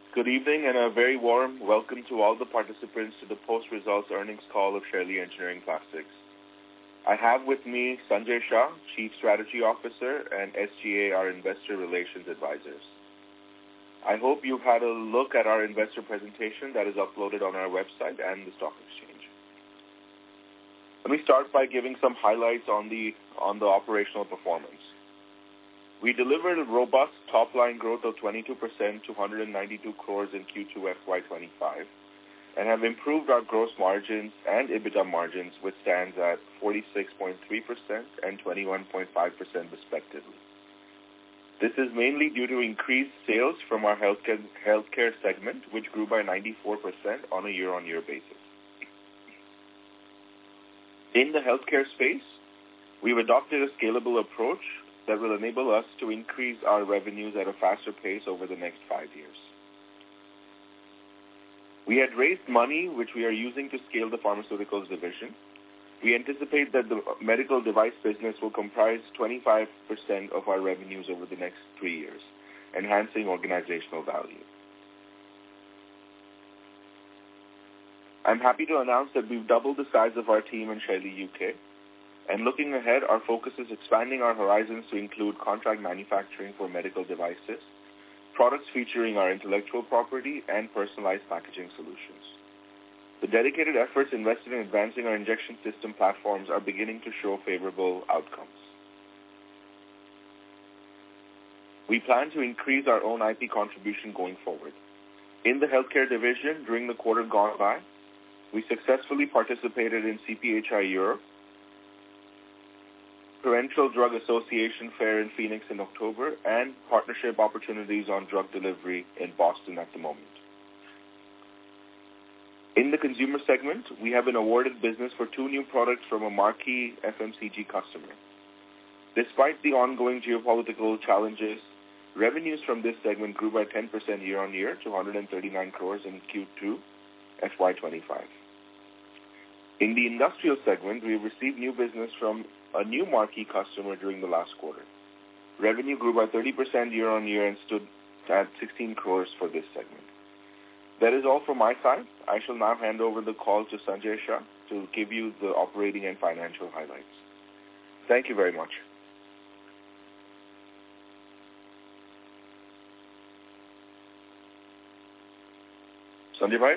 Good evening and a very warm welcome to all the participants to the post-results earnings call of Shaily Engineering Plastics. I have with me Sanjay Shah, Chief Strategy Officer, and SGA, our Investor Relations Advisors. I hope you've had a look at our investor presentation that is uploaded on our website and the stock exchange. Let me start by giving some highlights on the operational performance. We delivered a robust top-line growth of 22% to 192 crores in Q2 FY25 and have improved our gross margins and EBITDA margins, which stands at 46.3% and 21.5% respectively. This is mainly due to increased sales from our healthcare segment, which grew by 94% on a year-on-year basis. In the healthcare space, we've adopted a scalable approach that will enable us to increase our revenues at a faster pace over the next 5 years. We had raised money, which we are using to scale the pharmaceuticals division. We anticipate that the medical device business will comprise 25% of our revenues over the next 3 years, enhancing organizational value. I'm happy to announce that we've doubled the size of our team in Shaily UK. And looking ahead, our focus is expanding our horizons to include contract manufacturing for medical devices, products featuring our intellectual property, and personalized packaging solutions. The dedicated efforts invested in advancing our injection system platforms are beginning to show favorable outcomes. We plan to increase our own IP contribution going forward. In the healthcare division, during the quarter gone by, we successfully participated in CPHI Europe, Parental Drug Association Fair in Phoenix in October, and partnership opportunities on drug delivery in Boston at the moment. In the consumer segment, we have been awarded business for 2 new products from a marquee FMCG customer. Despite the ongoing geopolitical challenges, revenues from this segment grew by 10% year-on-year to 139 crores in Q2 FY25. In the industrial segment, we received new business from a new marquee customer during the last quarter. Revenue grew by 30% year-on-year and stood at 16 crores for this segment. That is all from my side. I shall now hand over the call to Sanjay Shah to give you the operating and financial highlights. Thank you very much. Sanjay bhai?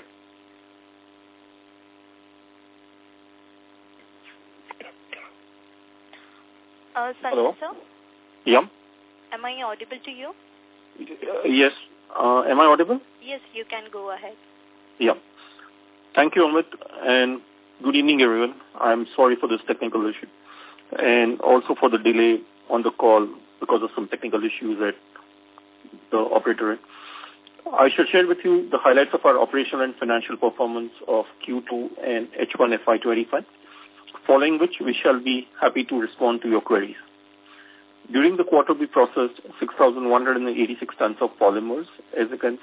Sanjay sir? Yeah. Am I audible to you? Yes. Am I audible? Yes, you can go ahead. Yeah. Thank you, Amit, and good evening, everyone. I'm sorry for this technical issue and also for the delay on the call because of some technical issues at the operator. I shall share with you the highlights of our operational and financial performance of Q2 and H1 FY25. Following which, we shall be happy to respond to your queries. During the quarter, we processed 6,186 tons of polymers as against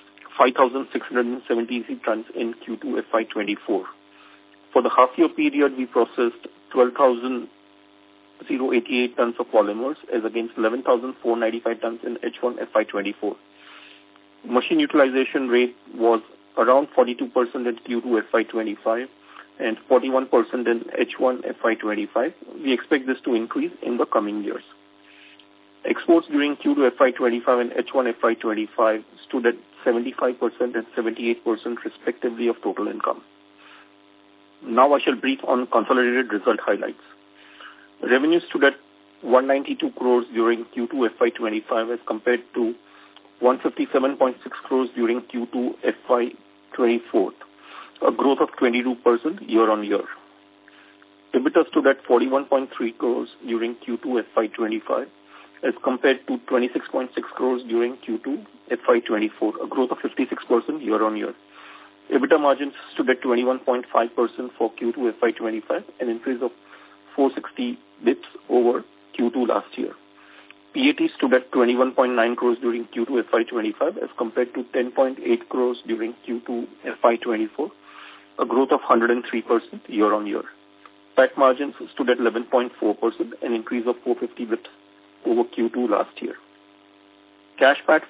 5,673 tons in Q2 FY24. For the half-year period, we processed 12,088 tons of polymers as against 11,495 tons in H1 FY24. Machine utilization rate was around 42% in Q2 FY25. And 41% in H1 FY25. We expect this to increase in the coming years. Exports during Q2 FY25 and H1 FY25 stood at 75% and 78% respectively of total income. Now I shall brief on consolidated result highlights. Revenues stood at 192 crores during Q2 FY25 as compared to 157.6 crores during Q2 FY24. A growth of 22% year-on-year. EBITDA stood at 41.3 crores during Q2 FY25 as compared to 26.6 crores during Q2 FY24, a growth of 56% year-on-year. EBITDA margins stood at 21.5% for Q2 FY25, an increase of 460 bps over Q2 last year. PAT stood at 21.9 crores during Q2 FY25 as compared to 10.8 crores during Q2 FY24, a growth of 103% year-on-year. PAT margins stood at 11.4%, an increase of 450 bps over Q2 last year. Cash PAT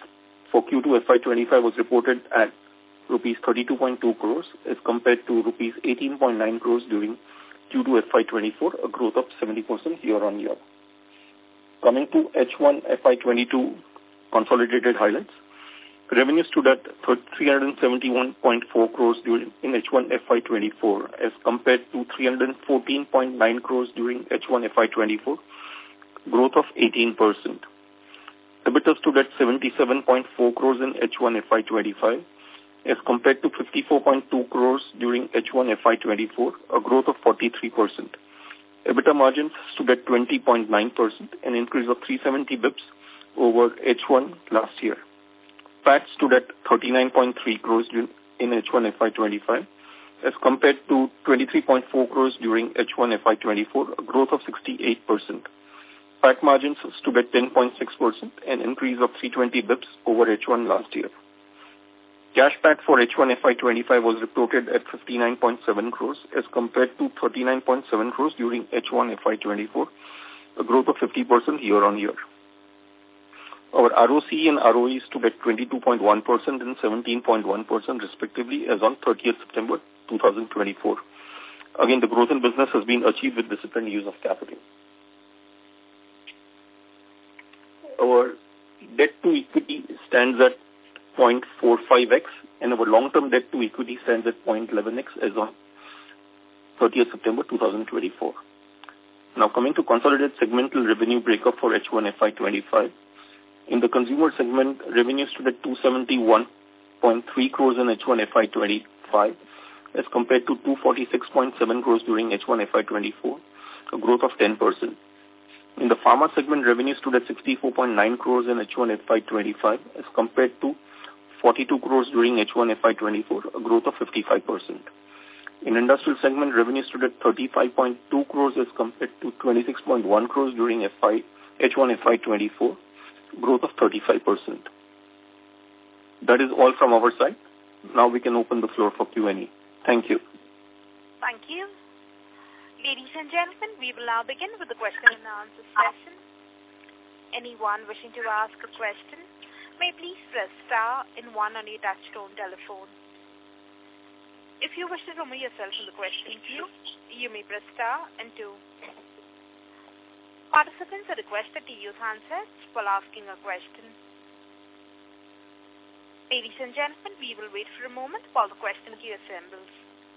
for Q2 FY25 was reported at rupees 32.2 crores as compared to rupees 18.9 crores during Q2 FY24, a growth of 70% year-on-year. Coming to H1 FY22 consolidated highlights, revenue stood at 371.4 crores in H1 FY24 as compared to 314.9 crores during H1 FY24, growth of 18%. EBITDA stood at 77.4 crores in H1 FY25 as compared to 54.2 crores during H1 FY24, a growth of 43%. EBITDA margins stood at 20.9%, an increase of 370 bips over H1 last year. PAT stood at 39.3 crores in H1 FY25 as compared to 23.4 crores during H1 FY24, a growth of 68%. PAT margins stood at 10.6%, an increase of 320 bips over H1 last year. Cash PAT for H1 FY25 was reported at 59.7 crores as compared to 39.7 crores during H1 FY24, a growth of 50% year-on-year. Our ROC and ROE stood at 22.1% and 17.1% respectively as on 30th September 2024. Again, the growth in business has been achieved with disciplined use of capital. Our debt to equity stands at 0.45x and our long-term debt to equity stands at 0.11x as on 30th September 2024. Now coming to consolidated segmental revenue breakup for H1 FY25. In the consumer segment, revenue stood at 271.3 crores in H1 FY25 as compared to 246.7 crores during H1 FY24, a growth of 10%. In the pharma segment, revenue stood at 64.9 crores in H1 FY25 as compared to 42 crores during H1 FY24, a growth of 55%. In industrial segment, revenue stood at 35.2 crores as compared to 26.1 crores during H1 FY24, growth of 35%. That is all from our side. Now we can open the floor for Q&A. Thank you. Thank you. Ladies and gentlemen, we will now begin with the question and answer session. Anyone wishing to ask a question may please press star and 1 on your touchtone telephone. If you wish to remove yourself from the question queue, you may press star and 2. Participants are requested to use handsets while asking a question. Ladies and gentlemen, we will wait for a moment while the question queue assembles.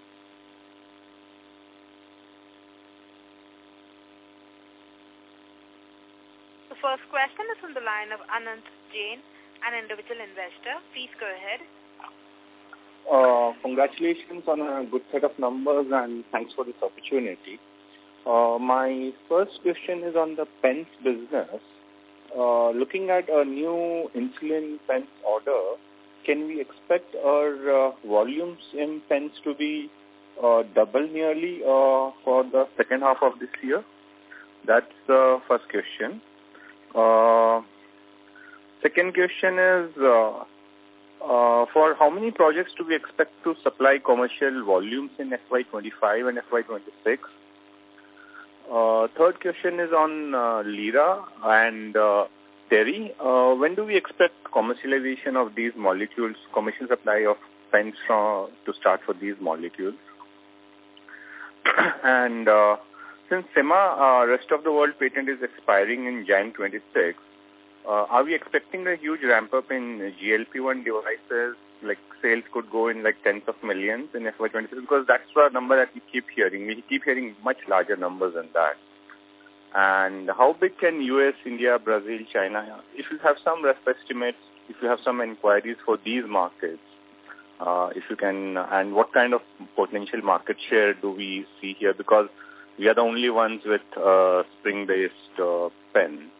The first question is from the line of Anant Jain, an individual investor. Please go ahead. Congratulations on a good set of numbers and thanks for this opportunity. My first question is on the pens business. Looking at a new insulin pens order, can we expect our volumes in pens to be double nearly for the second half of this year? That's the first question. Second question is, for how many projects do we expect to supply commercial volumes in FY25 and FY26? Third question is on Lira and Terry. When do we expect commercialization of these molecules, commercial supply of pens to start for these molecules? And since SEMA, rest of the world patent is expiring in Jan 26, are we expecting a huge ramp-up in GLP-1 devices, like sales could go in like tens of millions in FY26? Because that's the number that we keep hearing. We keep hearing much larger numbers than that. And how big can US, India, Brazil, China, if you have some rough estimates, if you have some inquiries for these markets, if you can, and what kind of potential market share do we see here? Because we are the only ones with spring-based pen.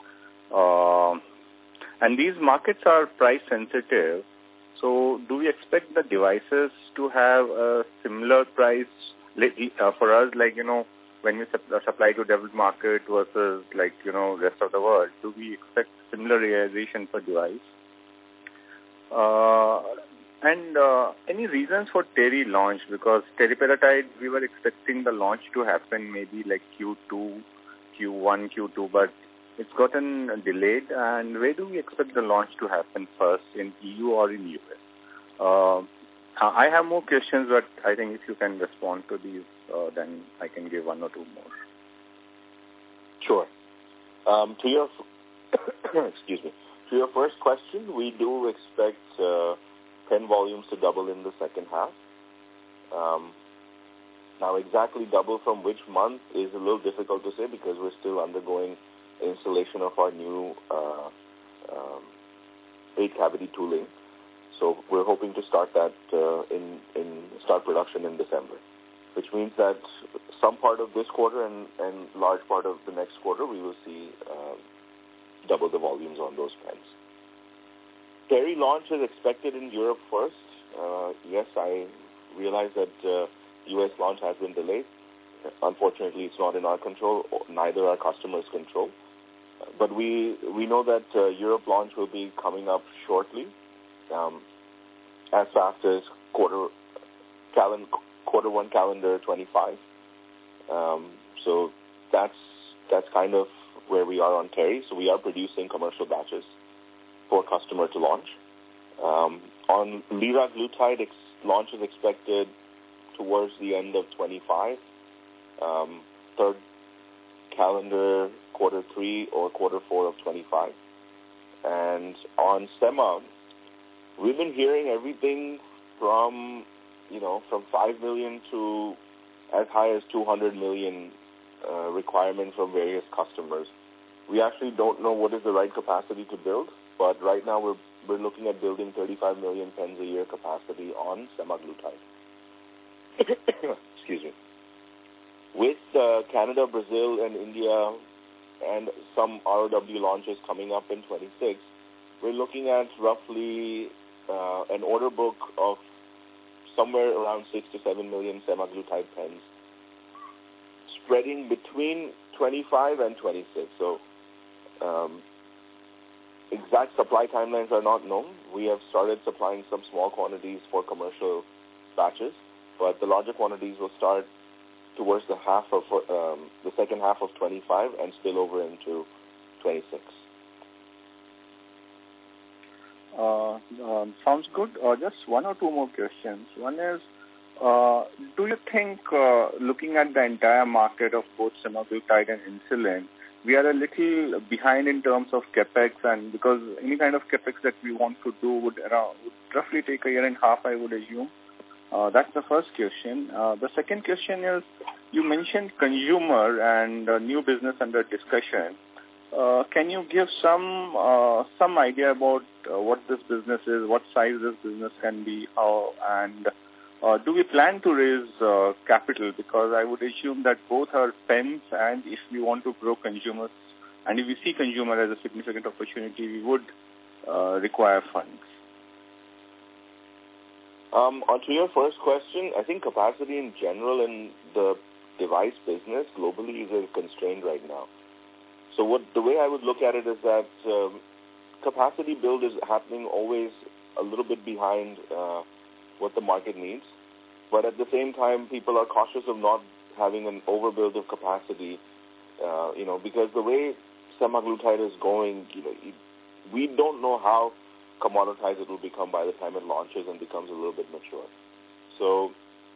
And these markets are price sensitive. So do we expect the devices to have a similar price for us, like, when we supply to developed market versus like, rest of the world? Do we expect similar realization per device? And any reasons for Terry launch? Because teriparatide, we were expecting the launch to happen maybe like Q2, Q1, Q2, but it's gotten delayed, and where do we expect the launch to happen first, in EU or in US? I have more questions, but I think if you can respond to these, then I can give one or two more. Sure. To your excuse me. To your first question, we do expect pen volumes to double in the second half. Now, exactly double from which month is a little difficult to say because we're still undergoing installation of our new 8-cavity tooling. So we're hoping to start that start production in December, which means that some part of this quarter and large part of the next quarter we will see double the volumes on those pens. Terry launch is expected in Europe first. Yes, I realize that U.S. launch has been delayed. Unfortunately, it's not in our control, neither our customers' control. But we know that Europe launch will be coming up shortly, as fast as quarter one calendar 25. So that's kind of where we are on Terry. So we are producing commercial batches for customer to launch. On liraglutide, launch is expected towards the end of 25, third calendar quarter 3 or quarter 4 of 25. And on Sema, we've been hearing everything from 5 million to as high as 200 million requirement from various customers. We actually don't know what is the right capacity to build, but right now we're looking at building 35 million pens a year capacity on semaglutide. Excuse me. With Canada, Brazil, and India, and some ROW launches coming up in 26, we're looking at roughly an order book of somewhere around 6 to 7 million semaglutide pens, spreading between 25 and 26. So exact supply timelines are not known. We have started supplying some small quantities for commercial batches, but the larger quantities will start towards the second half of 25 and spill over into 26. Sounds good. Just one or two more questions. One is, do you think, looking at the entire market of both semaglutide and insulin, we are a little behind in terms of capex, and because any kind of capex that we want to do would roughly take a year and a half, I would assume. That's the first question. The second question is, you mentioned consumer and new business under discussion. Can you give some idea about what this business is, what size this business can be, and do we plan to raise capital? Because I would assume that both are pens, and if we want to grow consumers, and if we see consumer as a significant opportunity, we would require funds. To your first question, I think capacity in general in the device business globally is constrained right now. So the way I would look at it is that capacity build is happening always a little bit behind what the market needs. But at the same time, people are cautious of not having an overbuild of capacity, because the way semaglutide is going, we don't know how commoditized it will become by the time it launches and becomes a little bit mature. So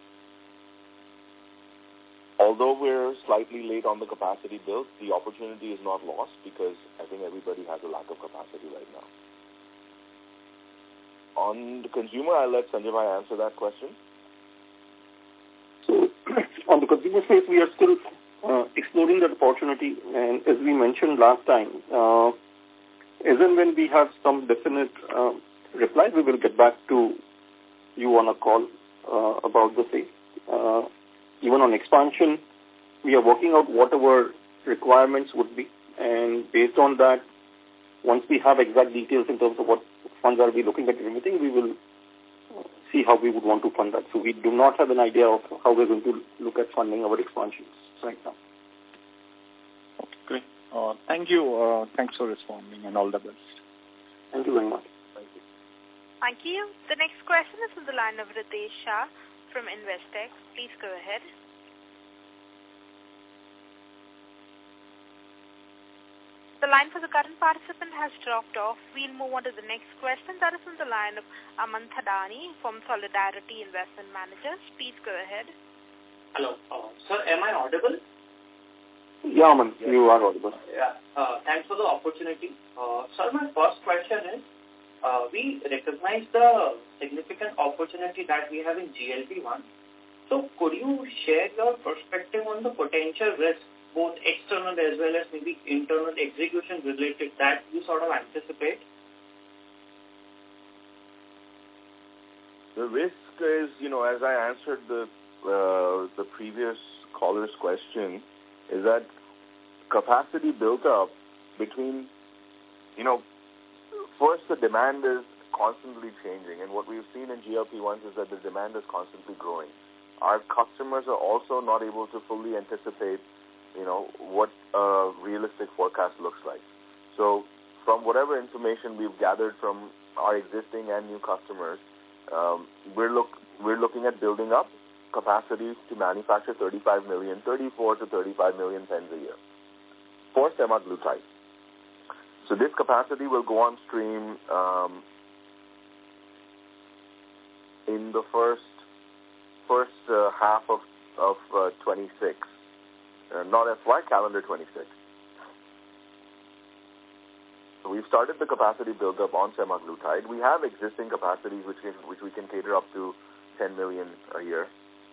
although we're slightly late on the capacity build, the opportunity is not lost because I think everybody has a lack of capacity right now. On the consumer, I'll let Sanjay Bhai answer that question. So on the consumer space, we are still exploring that opportunity, and as we mentioned last time, as and when we have some definite reply, we will get back to you on a call about the same. Even on expansion, we are working out what our requirements would be, and based on that, once we have exact details in terms of what funds are we looking at everything, we will see how we would want to fund that. So we do not have an idea of how we're going to look at funding our expansions right now. Okay. Thank you. Thanks for responding, and all the best. Thank you very much. Thank you. Thank you. The next question is from the line of Ritesh Shah from Investec. Please go ahead. The line for the current participant has dropped off. We'll move on to the next question. That is on the line of Aman Thadani from Solidarity Investment Managers. Please go ahead. Hello. Sir, am I audible? Yeah, Aman, you are audible. Yeah. Thanks for the opportunity. Sir, my first question is, we recognize the significant opportunity that we have in GLP-1. So could you share your perspective on the potential risk, both external as well as maybe internal execution related, that you sort of anticipate? The risk is, as I answered the previous caller's question, is that capacity built up between, first the demand is constantly changing, and what we've seen in GLP-1s is that the demand is constantly growing. Our customers are also not able to fully anticipate, what a realistic forecast looks like. So from whatever information we've gathered from our existing and new customers, we're looking at building up capacities to manufacture 34 to 35 million pens a year for semaglutide. So this capacity will go on stream in the first half of 26, not FY, calendar 26. So we've started the capacity build-up on semaglutide. We have existing capacities which we can cater up to 10 million a year.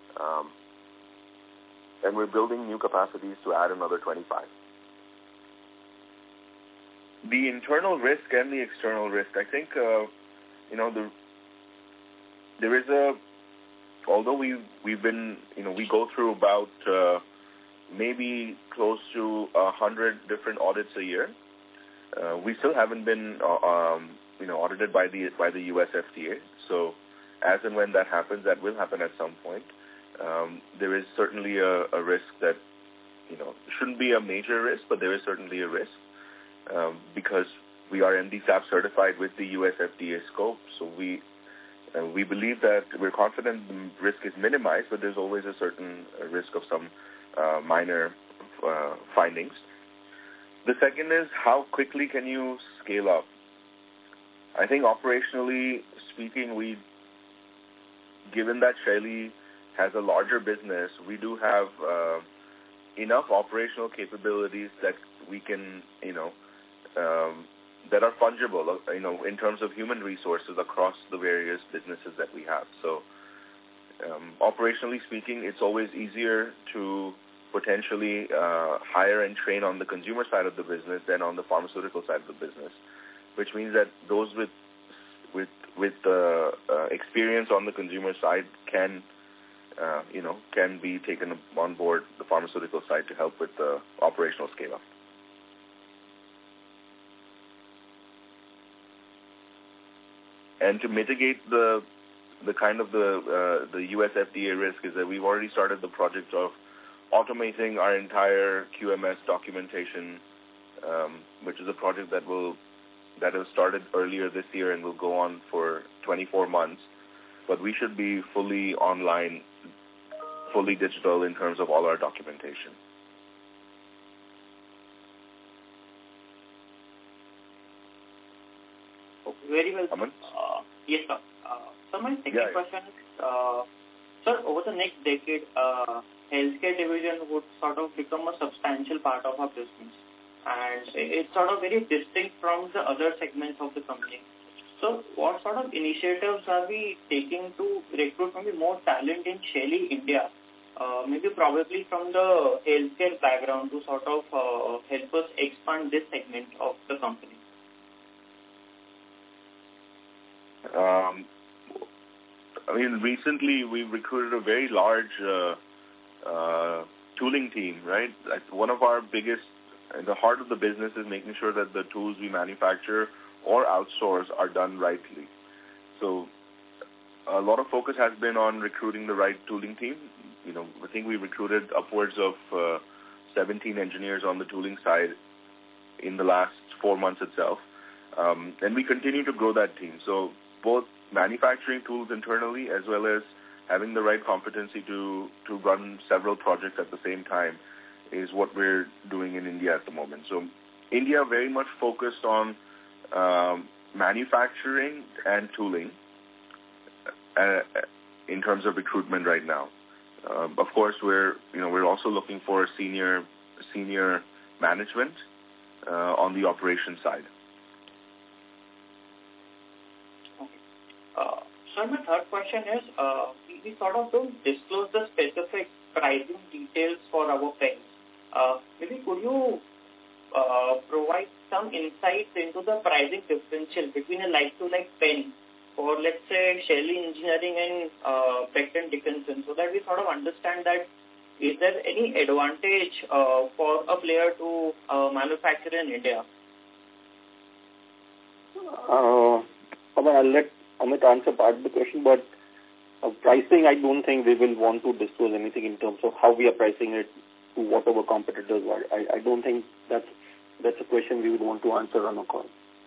And we're building new capacities to add another 25. The internal risk and the external risk, I think, there is although we've been, we go through about maybe close to 100 different audits a year. We still haven't been, audited by the US FDA. So as and when that happens, that will happen at some point. There is certainly a risk that, shouldn't be a major risk, but there is certainly a risk because we are MDSAP certified with the US FDA scope. So we believe that we're confident the risk is minimized, but there's always a certain risk of some minor findings. The second is, how quickly can you scale up? I think operationally speaking, given that Shaily has a larger business, we do have enough operational capabilities that we can, that are fungible, in terms of human resources across the various businesses that we have. So operationally speaking, it's always easier to potentially hire and train on the consumer side of the business than on the pharmaceutical side of the business, which means that those with experience on the consumer side can be taken on board the pharmaceutical side to help with the operational scale-up. And to mitigate the kind of the US FDA risk is that we've already started the project of automating our entire QMS documentation, which is a project that has started earlier this year and will go on for 24 months. But we should be fully online, fully digital in terms of all our documentation. Very well. Aman? Yes, sir. So my second question is, sir, over the next decade, healthcare division would sort of become a substantial part of our business. And it's sort of very distinct from the other segments of the company. So what sort of initiatives are we taking to recruit maybe more talent in Shaily India, maybe probably from the healthcare background, to sort of help us expand this segment of the company? Recently we've recruited a very large tooling team, right? One of our biggest, the heart of the business is making sure that the tools we manufacture or outsource are done rightly. So a lot of focus has been on recruiting the right tooling team. I think we recruited upwards of 17 engineers on the tooling side in the last 4 months itself. And we continue to grow that team. So both manufacturing tools internally as well as having the right competency to run several projects at the same time is what we're doing in India at the moment. So India very much focused on manufacturing and tooling in terms of recruitment right now. Of course, we're also looking for senior management on the operation side. Okay. So my third question is, we sort of don't disclose the specific pricing details for our pens. Maybe could you provide some insights into the pricing differential between a like-to-like pen for, let's say, Shaily Engineering and Becton Dickinson, so that we sort of understand that is there any advantage for a player to manufacture in India? I'll let Amit answer part of the question, but pricing, I don't think we will want to disclose anything in terms of how we are pricing it to what our competitors are. I don't think that's a question we would want to answer on a call.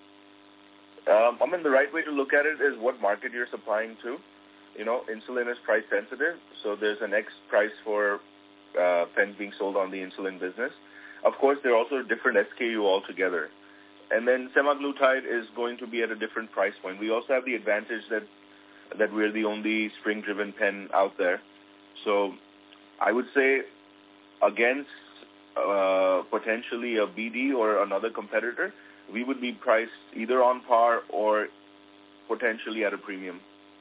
The right way to look at it is what market you're supplying to. Insulin is price sensitive, so there's an X price for pens being sold on the insulin business. Of course, they're also different SKU altogether. And then semaglutide is going to be at a different price point. We also have the advantage that we're the only spring-driven pen out there. So I would say against potentially a BD or another competitor, we would be priced either on par or potentially at a premium.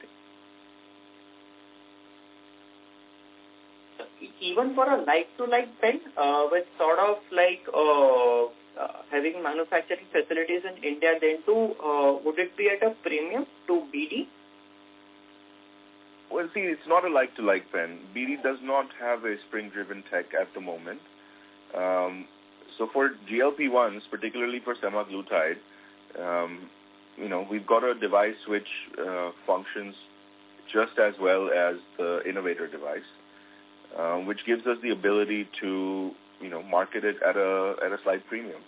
Even for a like-to-like pen, with sort of like having manufacturing facilities in India, then too, would it be at a premium to BD? Well, see, it's not a like-to-like pen. BD does not have a spring-driven tech at the moment. So for GLP-1s, particularly for semaglutide, we've got a device which functions just as well as the innovator device, which gives us the ability to, market it at a slight premium.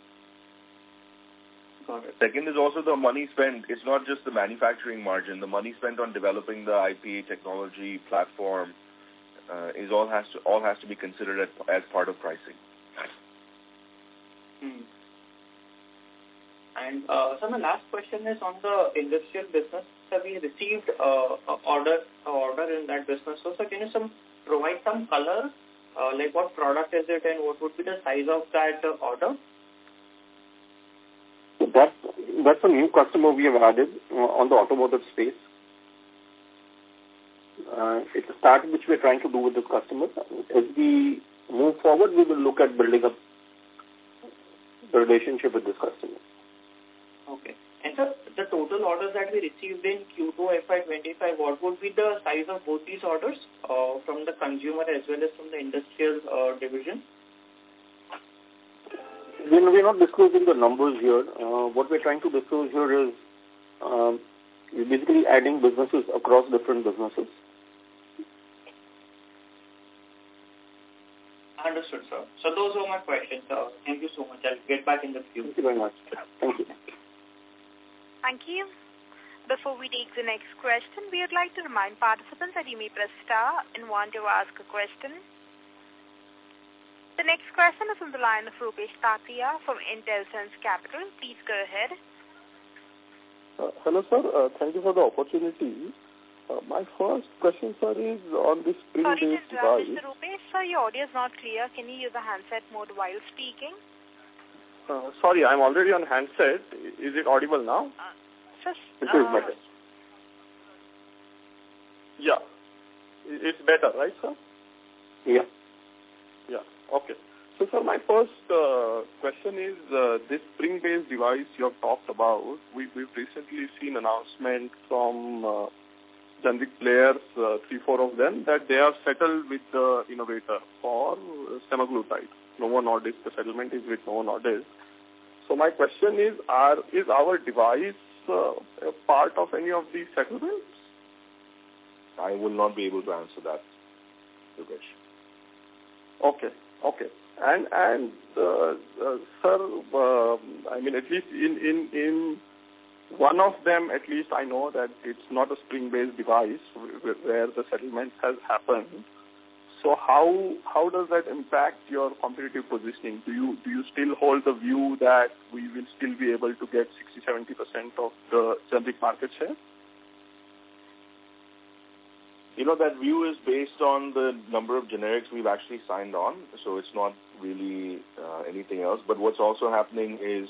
Got it. Second is also the money spent. It's not just the manufacturing margin. The money spent on developing the IP technology platform all has to be considered as part of pricing. And so my last question is on the industrial business. So we received an order in that business. So can you provide some color, like what product is it and what would be the size of that order? That's a new customer we have added on the automotive space. It's a start which we're trying to do with this customer. As we move forward, we will look at building up the relationship with this customer. Okay. And so the total orders that we received in Q2 FY25, what would be the size of both these orders from the consumer as well as from the industrial division? We're not disclosing the numbers here. What we're trying to disclose here is we're basically adding businesses across different businesses. Understood, sir. So those are my questions, sir. Thank you so much. I'll get back in the queue. Thank you very much. Thank you. Thank you. Before we take the next question, we would like to remind participants that you may press star and want to ask a question. The next question is on the line of Rupesh Tatia from IntelSense Capital. Please go ahead. Hello, sir. Thank you for the opportunity. My first question, sir, is on this spring-based device. Sorry to interrupt, Mr. Rupesh. Sir, your audio is not clear. Can you use the handset mode while speaking? Sorry, I'm already on handset. Is it audible now? It is better. Yeah. It's better, right, sir? Yeah. Yeah. Okay. So, sir, my first question is this spring-based device you have talked about. We've recently seen announcement from generic players, 3-4 of them, that they are settled with the innovator for semaglutide. Novo Nordisk, the settlement is with Novo Nordisk. So my question is our device a part of any of these settlements? I will not be able to answer that, Rupesh. Okay. And sir, I mean, at least in one of them, at least I know that it's not a spring-based device where the settlement has happened. So how does that impact your competitive positioning? Do you still hold the view that we will still be able to get 60-70% of the generic market share? That view is based on the number of generics we've actually signed on, so it's not really anything else. But what's also happening is,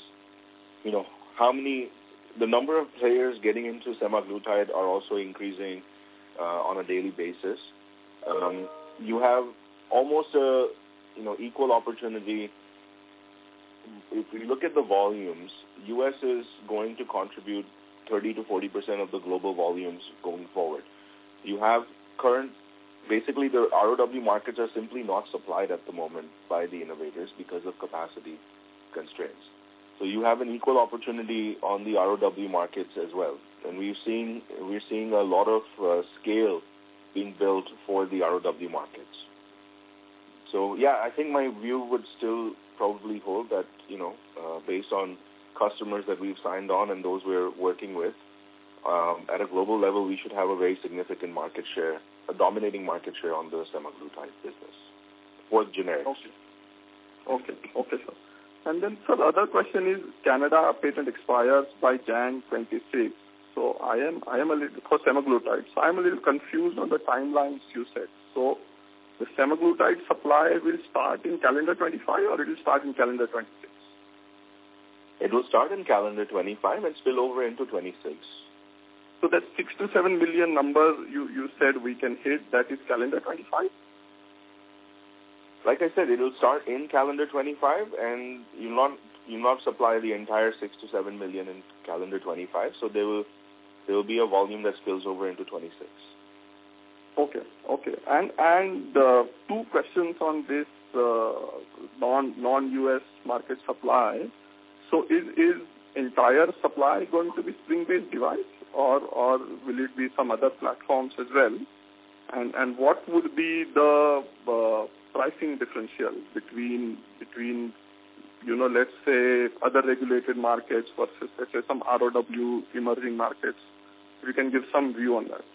the number of players getting into semaglutide are also increasing on a daily basis. You have almost a, equal opportunity. If we look at the volumes, U.S. is going to contribute 30 to 40% of the global volumes going forward. You have basically the ROW markets are simply not supplied at the moment by the innovators because of capacity constraints. So you have an equal opportunity on the ROW markets as well. And we're seeing a lot of scale being built for the ROW markets. So, I think my view would still probably hold that, based on customers that we've signed on and those we're working with, at a global level, we should have a very significant market share, a dominating market share on the semaglutide business for generics. Okay, sir. And then, sir, the other question is Canada patent expires by Jan 26. So I am a little, for semaglutide, so I'm a little confused on the timelines you said. So the semaglutide supply will start in calendar 25 or it will start in calendar 26? It will start in calendar 25 and spill over into 26. So that 6 to 7 million number you said we can hit, that is calendar 25? Like I said, it will start in calendar 25 and you'll not supply the entire 6 to 7 million in calendar 25. So there will be a volume that spills over into 26. Okay. And two questions on this non-US market supply. So is entire supply going to be spring-based device or will it be some other platforms as well? And what would be the pricing differential between let's say other regulated markets versus let's say some ROW emerging markets? If you can give some view on that.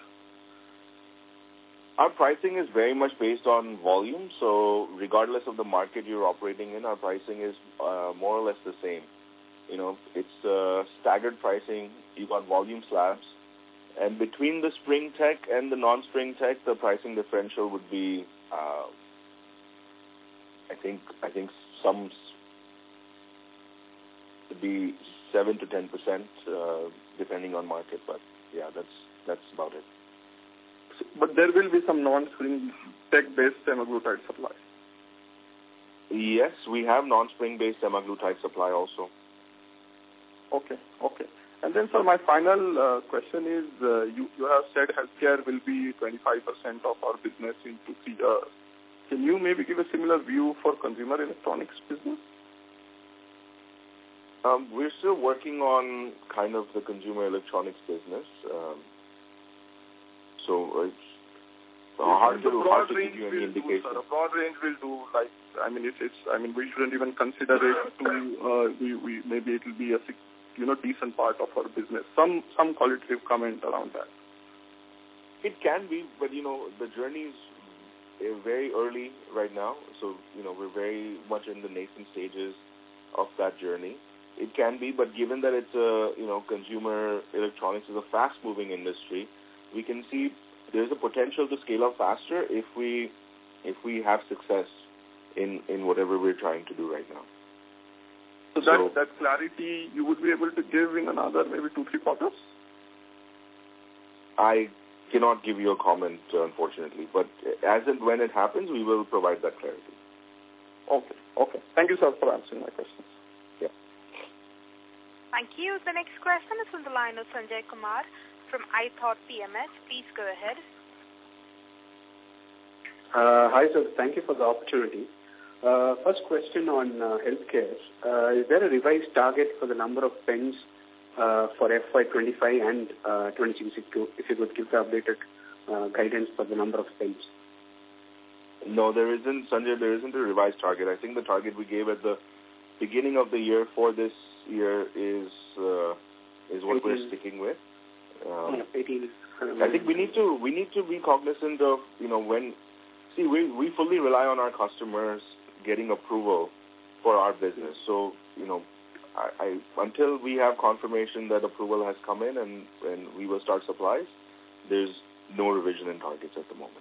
Our pricing is very much based on volume, so regardless of the market you're operating in, our pricing is more or less the same. It's staggered pricing. You've got volume slabs, and between the spring tech and the non-spring tech, the pricing differential would be, I think some would be 7 to 10%, depending on market. But that's about it. But there will be some non-spring tech-based semaglutide supply. Yes, we have non-spring based semaglutide supply also. Okay. And then, sir, my final question is, you have said healthcare will be 25% of our business in 2-3 years. Can you maybe give a similar view for consumer electronics business? We're still working on kind of the consumer electronics business. So it's hard to give you any indication. A broad range will do, we shouldn't even consider it to, maybe it will be a decent part of our business. Some qualitative comment around that. It can be, but the journey is very early right now, so we're very much in the nascent stages of that journey. It can be, but given that it's consumer electronics is a fast-moving industry, we can see there's a potential to scale up faster if we have success in whatever we're trying to do right now. So that clarity you would be able to give in another maybe 2-3 quarters? I cannot give you a comment, unfortunately, but as and when it happens, we will provide that clarity. Okay. Thank you, sir, for answering my questions. Yeah. Thank you. The next question is from the line of Sanjay Kumar from iThought PMS. Please go ahead. Hi, sir. Thank you for the opportunity. First question on healthcare. Is there a revised target for the number of pens for FY25 and 26? If you could give the updated guidance for the number of pens. No, there isn't, Sanjay. There isn't a revised target. I think the target we gave at the beginning of the year for this year is what 18. We're sticking with. 18. I think we need to be cognizant of when See, we fully rely on our customers getting approval for our business. So, I until we have confirmation that approval has come in and we will start supplies, there's no revision in targets at the moment.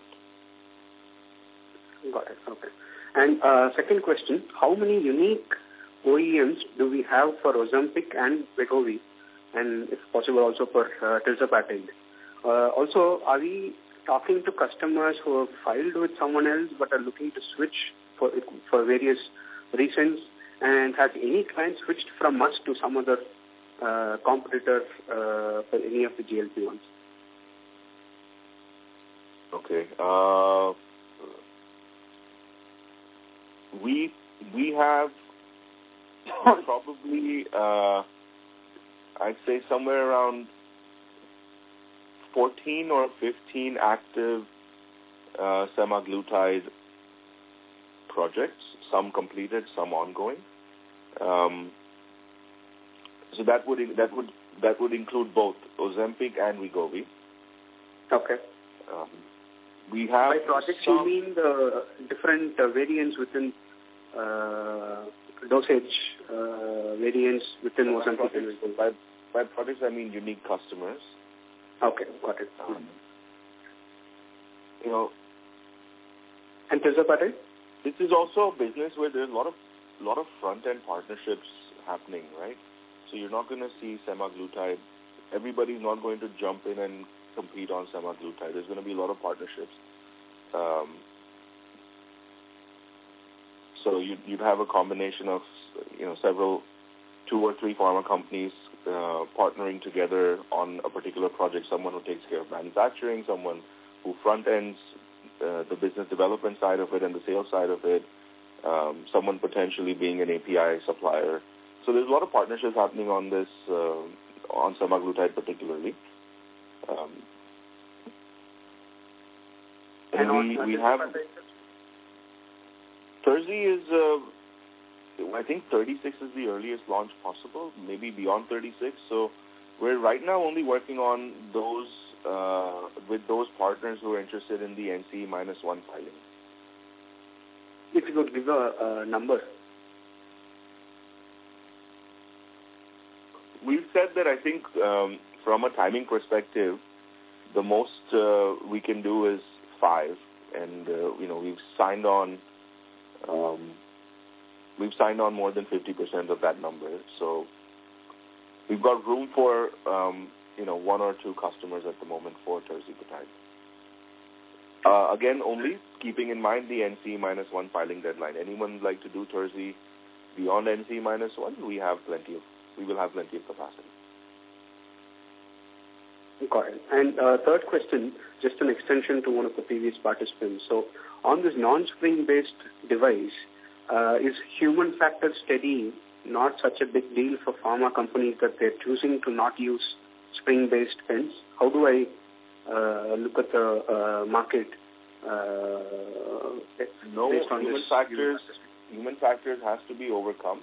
Got it. Okay. And second question, how many unique OEMs do we have for Ozempic and Wegovy, and if possible also for Tirzepatide? Also, are we talking to customers who have filed with someone else but are looking to switch for various reasons? And has any client switched from us to some other competitor for any of the GLP-1s? Okay. We have probably, I'd say somewhere around 14 or 15 active semaglutide projects, some completed, some ongoing. So that would include both Ozempic and Wegovy. Okay. We have by projects you mean the different variants within dosage variants within Ozempic and Wegovy. By projects I mean unique customers. Okay, got it. And Tirzepatide? This is also a business where there's a lot of front-end partnerships happening, right? So you're not going to see semaglutide. Everybody's not going to jump in and compete on semaglutide. There's going to be a lot of partnerships. So you'd have a combination of, several, 2 or 3 pharma companies partnering together on a particular project, someone who takes care of manufacturing, someone who front-ends the business development side of it and the sales side of it, someone potentially being an API supplier. So there's a lot of partnerships happening on this, on semaglutide particularly. And we have... Terzi is, I think 36 is the earliest launch possible, maybe beyond 36. So we're right now only working on those, with those partners who are interested in the NCE-1 filing. If you could give a number. We've said that I think from a timing perspective, the most we can do is 5. And, we've signed on more than 50% of that number. So we've got room for, 1 or 2 customers at the moment for Tirzepatide. Again, only keeping in mind the NCE-1 filing deadline. Anyone who'd like to do Terzi beyond NCE-1, we will have plenty of capacity. Got it. And third question, just an extension to one of the previous participants. So on this non-spring-based device, is human factor study not such a big deal for pharma companies that they're choosing to not use spring-based pens? How do I look at the market based on human this? Human factors has to be overcome.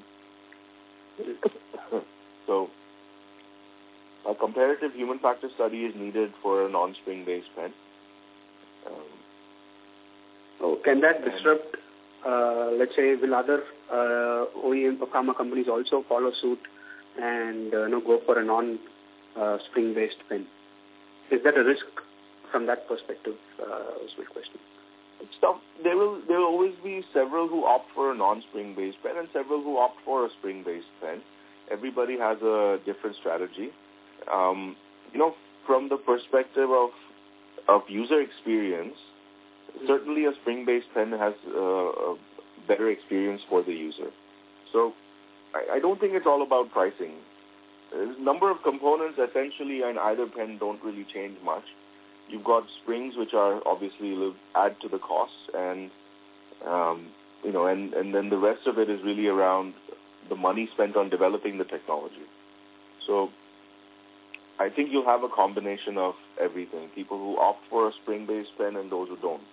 So a comparative human factor study is needed for a non-spring-based pen. Can that disrupt, let's say, will other OEM or pharma companies also follow suit and go for a non-spring-based pen? Is that a risk from that perspective? Was my question. There will always be several who opt for a non-spring-based pen and several who opt for a spring-based pen. Everybody has a different strategy. From the perspective of user experience, certainly a spring-based pen has a better experience for the user. So I don't think it's all about pricing. There's a number of components essentially in either pen don't really change much. You've got springs which are obviously add to the cost and then the rest of it is really around the money spent on developing the technology. So I think you'll have a combination of everything. People who opt for a spring-based pen and those who don't.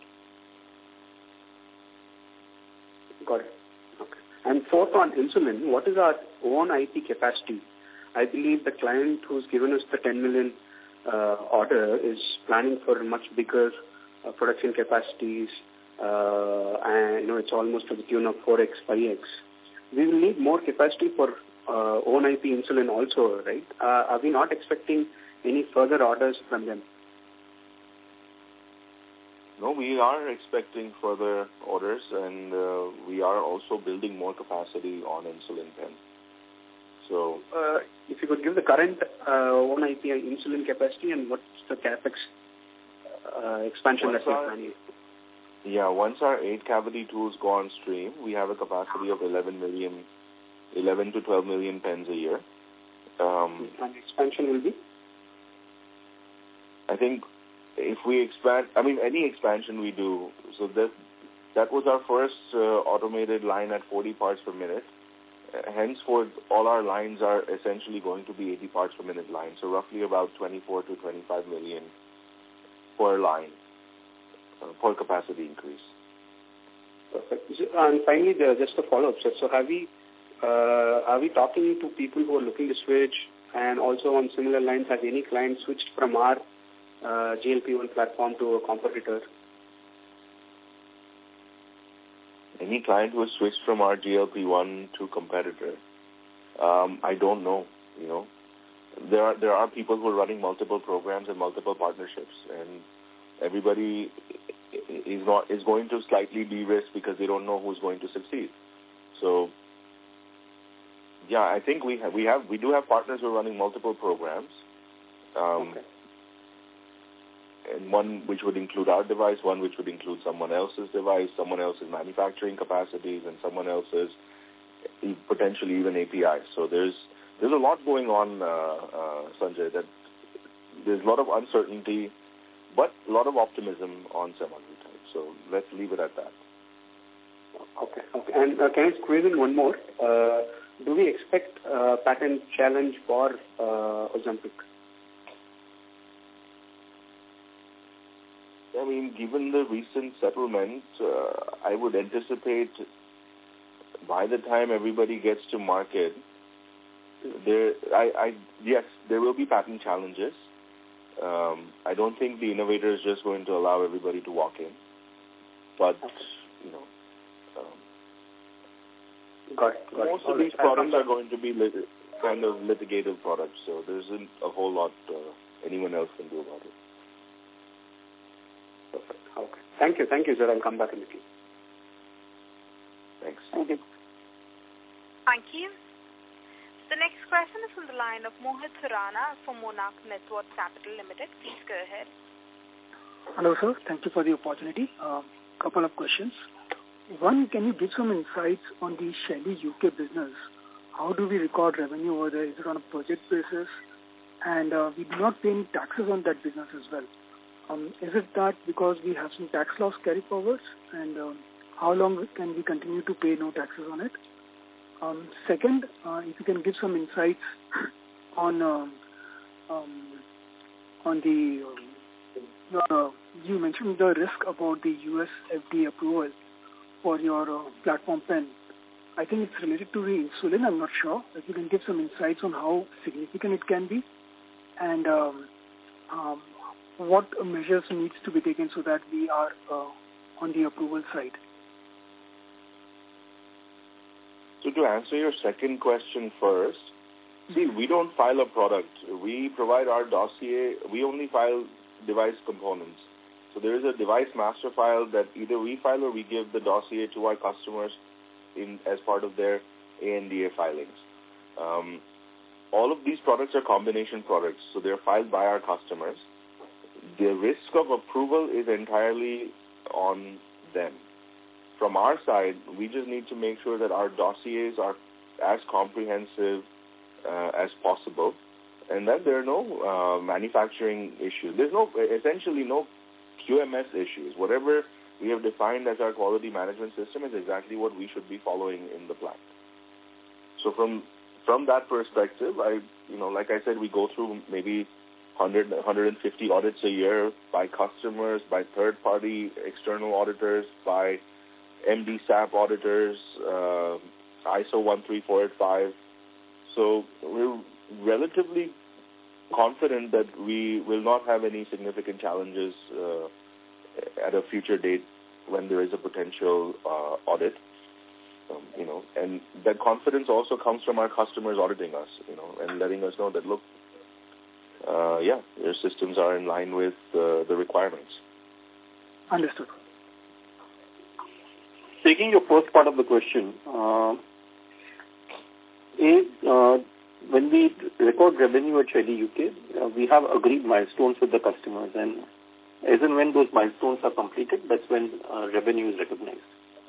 Got it. Okay. And fourth on insulin, what is our own IP capacity? I believe the client who's given us the 10 million order is planning for much bigger production capacities and it's almost to the tune of 4x, 5x. We will need more capacity for own IP insulin also, right? Are we not expecting any further orders from them? No, we are expecting further orders, and we are also building more capacity on insulin pen. So, if you could give the current own IP insulin capacity and what's the capex expansion that we're planning? Yeah, once our 8-cavity tools go on stream, we have a capacity of 11 to 12 million pens a year. And expansion will be? I think if we expand, any expansion we do, so that was our first automated line at 40 parts per minute. Henceforth, all our lines are essentially going to be 80 parts per minute lines, so roughly about 24 to 25 million per line, per capacity increase. Perfect. And finally, just a follow-up, sir. So are we talking to people who are looking to switch, and also on similar lines, has any client switched from our GLP-1 platform to a competitor? Any client who has switched from our GLP-1 to competitor, I don't know. There are people who are running multiple programs and multiple partnerships, and everybody is going to slightly de-risk because they don't know who's going to succeed. So, yeah, I think we do have partners who are running multiple programs. Okay. And one which would include our device, one which would include someone else's device, someone else's manufacturing capacities, and someone else's potentially even APIs. So there's a lot going on, Sanjay, that there's a lot of uncertainty, but a lot of optimism on semaglutide. So let's leave it at that. Okay. And can I squeeze in one more? Do we expect a patent challenge for Ozempic? Given the recent settlement, I would anticipate by the time everybody gets to market, yes, there will be patent challenges. I don't think the innovator is just going to allow everybody to walk in. But, Got it. Most of these products are going to be kind of litigated products, so there isn't a whole lot anyone else can do about it. Perfect. Okay. Thank you, sir. I'll come back in the queue. Thanks. Thank you. Thank you. The next question is from the line of Mohit Surana from Monarch Networth Capital Limited. Please go ahead. Hello, sir. Thank you for the opportunity. Couple of questions. One, can you give some insights on the Shaily UK business? How do we record revenue over there? Is it on a project basis? And we do not pay any taxes on that business as well. Is it that because we have some tax loss carry forwards? And how long can we continue to pay no taxes on it? Second, if you can give some insights on the you mentioned the risk about the US FDA approval for your platform pen. I think it's related to the insulin. I'm not sure. If you can give some insights on how significant it can be, and what measures needs to be taken so that we are on the approval side. So to answer your second question first, see, we don't file a product. We provide our dossier. We only file device components. So there is a device master file that either we file or we give the dossier to our customers as part of their ANDA filings. All of these products are combination products, so they're filed by our customers. The risk of approval is entirely on them. From our side, we just need to make sure that our dossiers are as comprehensive as possible, and that there are no manufacturing issues. There's essentially no QMS issues. Whatever we have defined as our quality management system is exactly what we should be following in the plant. So from that perspective, like I said, we go through maybe 100, 150 audits a year by customers, by third-party external auditors, by MDSAP auditors, ISO 13485. So we're relatively confident that we will not have any significant challenges at a future date when there is a potential audit. And that confidence also comes from our customers auditing us, and letting us know that, look, your systems are in line with the requirements. Understood. Taking your first part of the question, when we record revenue at Shaily UK, we have agreed milestones with the customers, and as and when those milestones are completed, that's when revenue is recognized.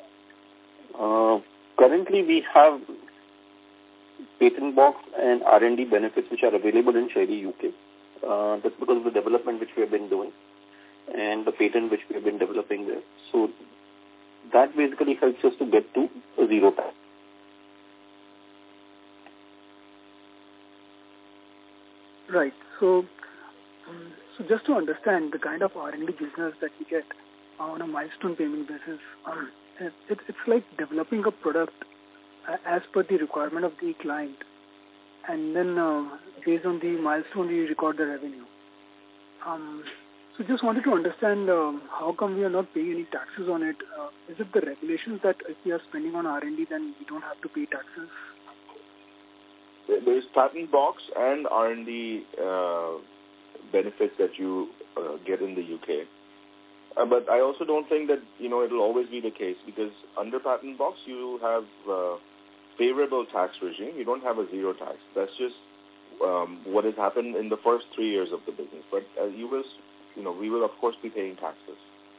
Currently, we have patent box and R&D benefits which are available in Shaily UK. That's because of the development which we have been doing and the patent which we have been developing there. So that basically helps us to get to a zero tax. Right. So just to understand the kind of R&D business that we get on a milestone payment basis, it's like developing a product as per the requirement of the client, and then based on the milestone we record the revenue. So just wanted to understand how come we are not paying any taxes on it. Is it the regulations that if we are spending on R&D, then we don't have to pay taxes? There's patent box and R&D benefits that you get in the UK. But I also don't think that, it'll always be the case, because under patent box you have favorable tax regime. You don't have a zero tax. That's just what has happened in the first 3 years of the business. But we will of course be paying taxes.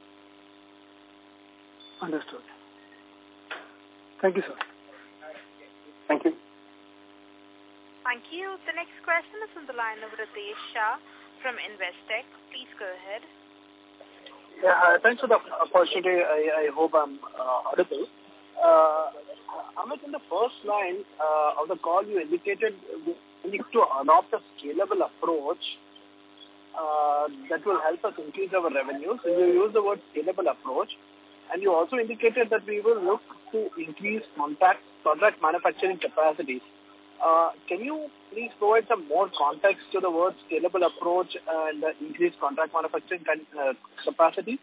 Understood. Thank you, sir. Thank you. Thank you. The next question is on the line of Ritesh Shah from Investec. Please go ahead. Yeah, thanks for the opportunity. I hope I'm audible. Amit, in the first line of the call, you indicated we need to adopt a scalable approach that will help us increase our revenues. So you use the word scalable approach, and you also indicated that we will look to increase contract manufacturing capacity. Can you please provide some more context to the word scalable approach and increase contract manufacturing capacity?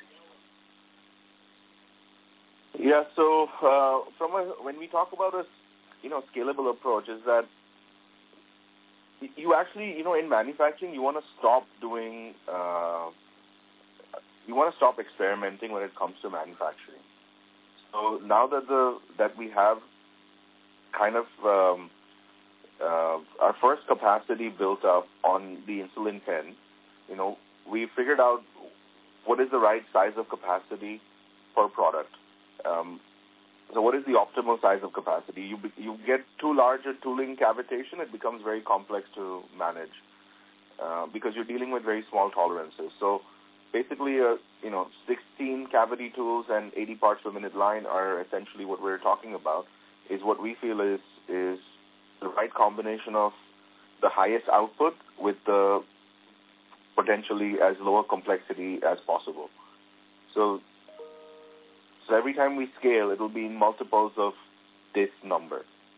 Yeah, so when we talk about a scalable approach, is that you actually, in manufacturing, you want to stop doing, you want to stop experimenting when it comes to manufacturing. So now that we have kind of our first capacity built up on the insulin pen, we figured out what is the right size of capacity per product. So what is the optimal size of capacity? You get too large a tooling cavitation, it becomes very complex to manage because you're dealing with very small tolerances. So basically, 16 cavity tools and 80 parts per minute line are essentially what we're talking about, is what we feel is the right combination of the highest output with the potentially as lower complexity as possible. So every time we scale, it will be in multiples of this number.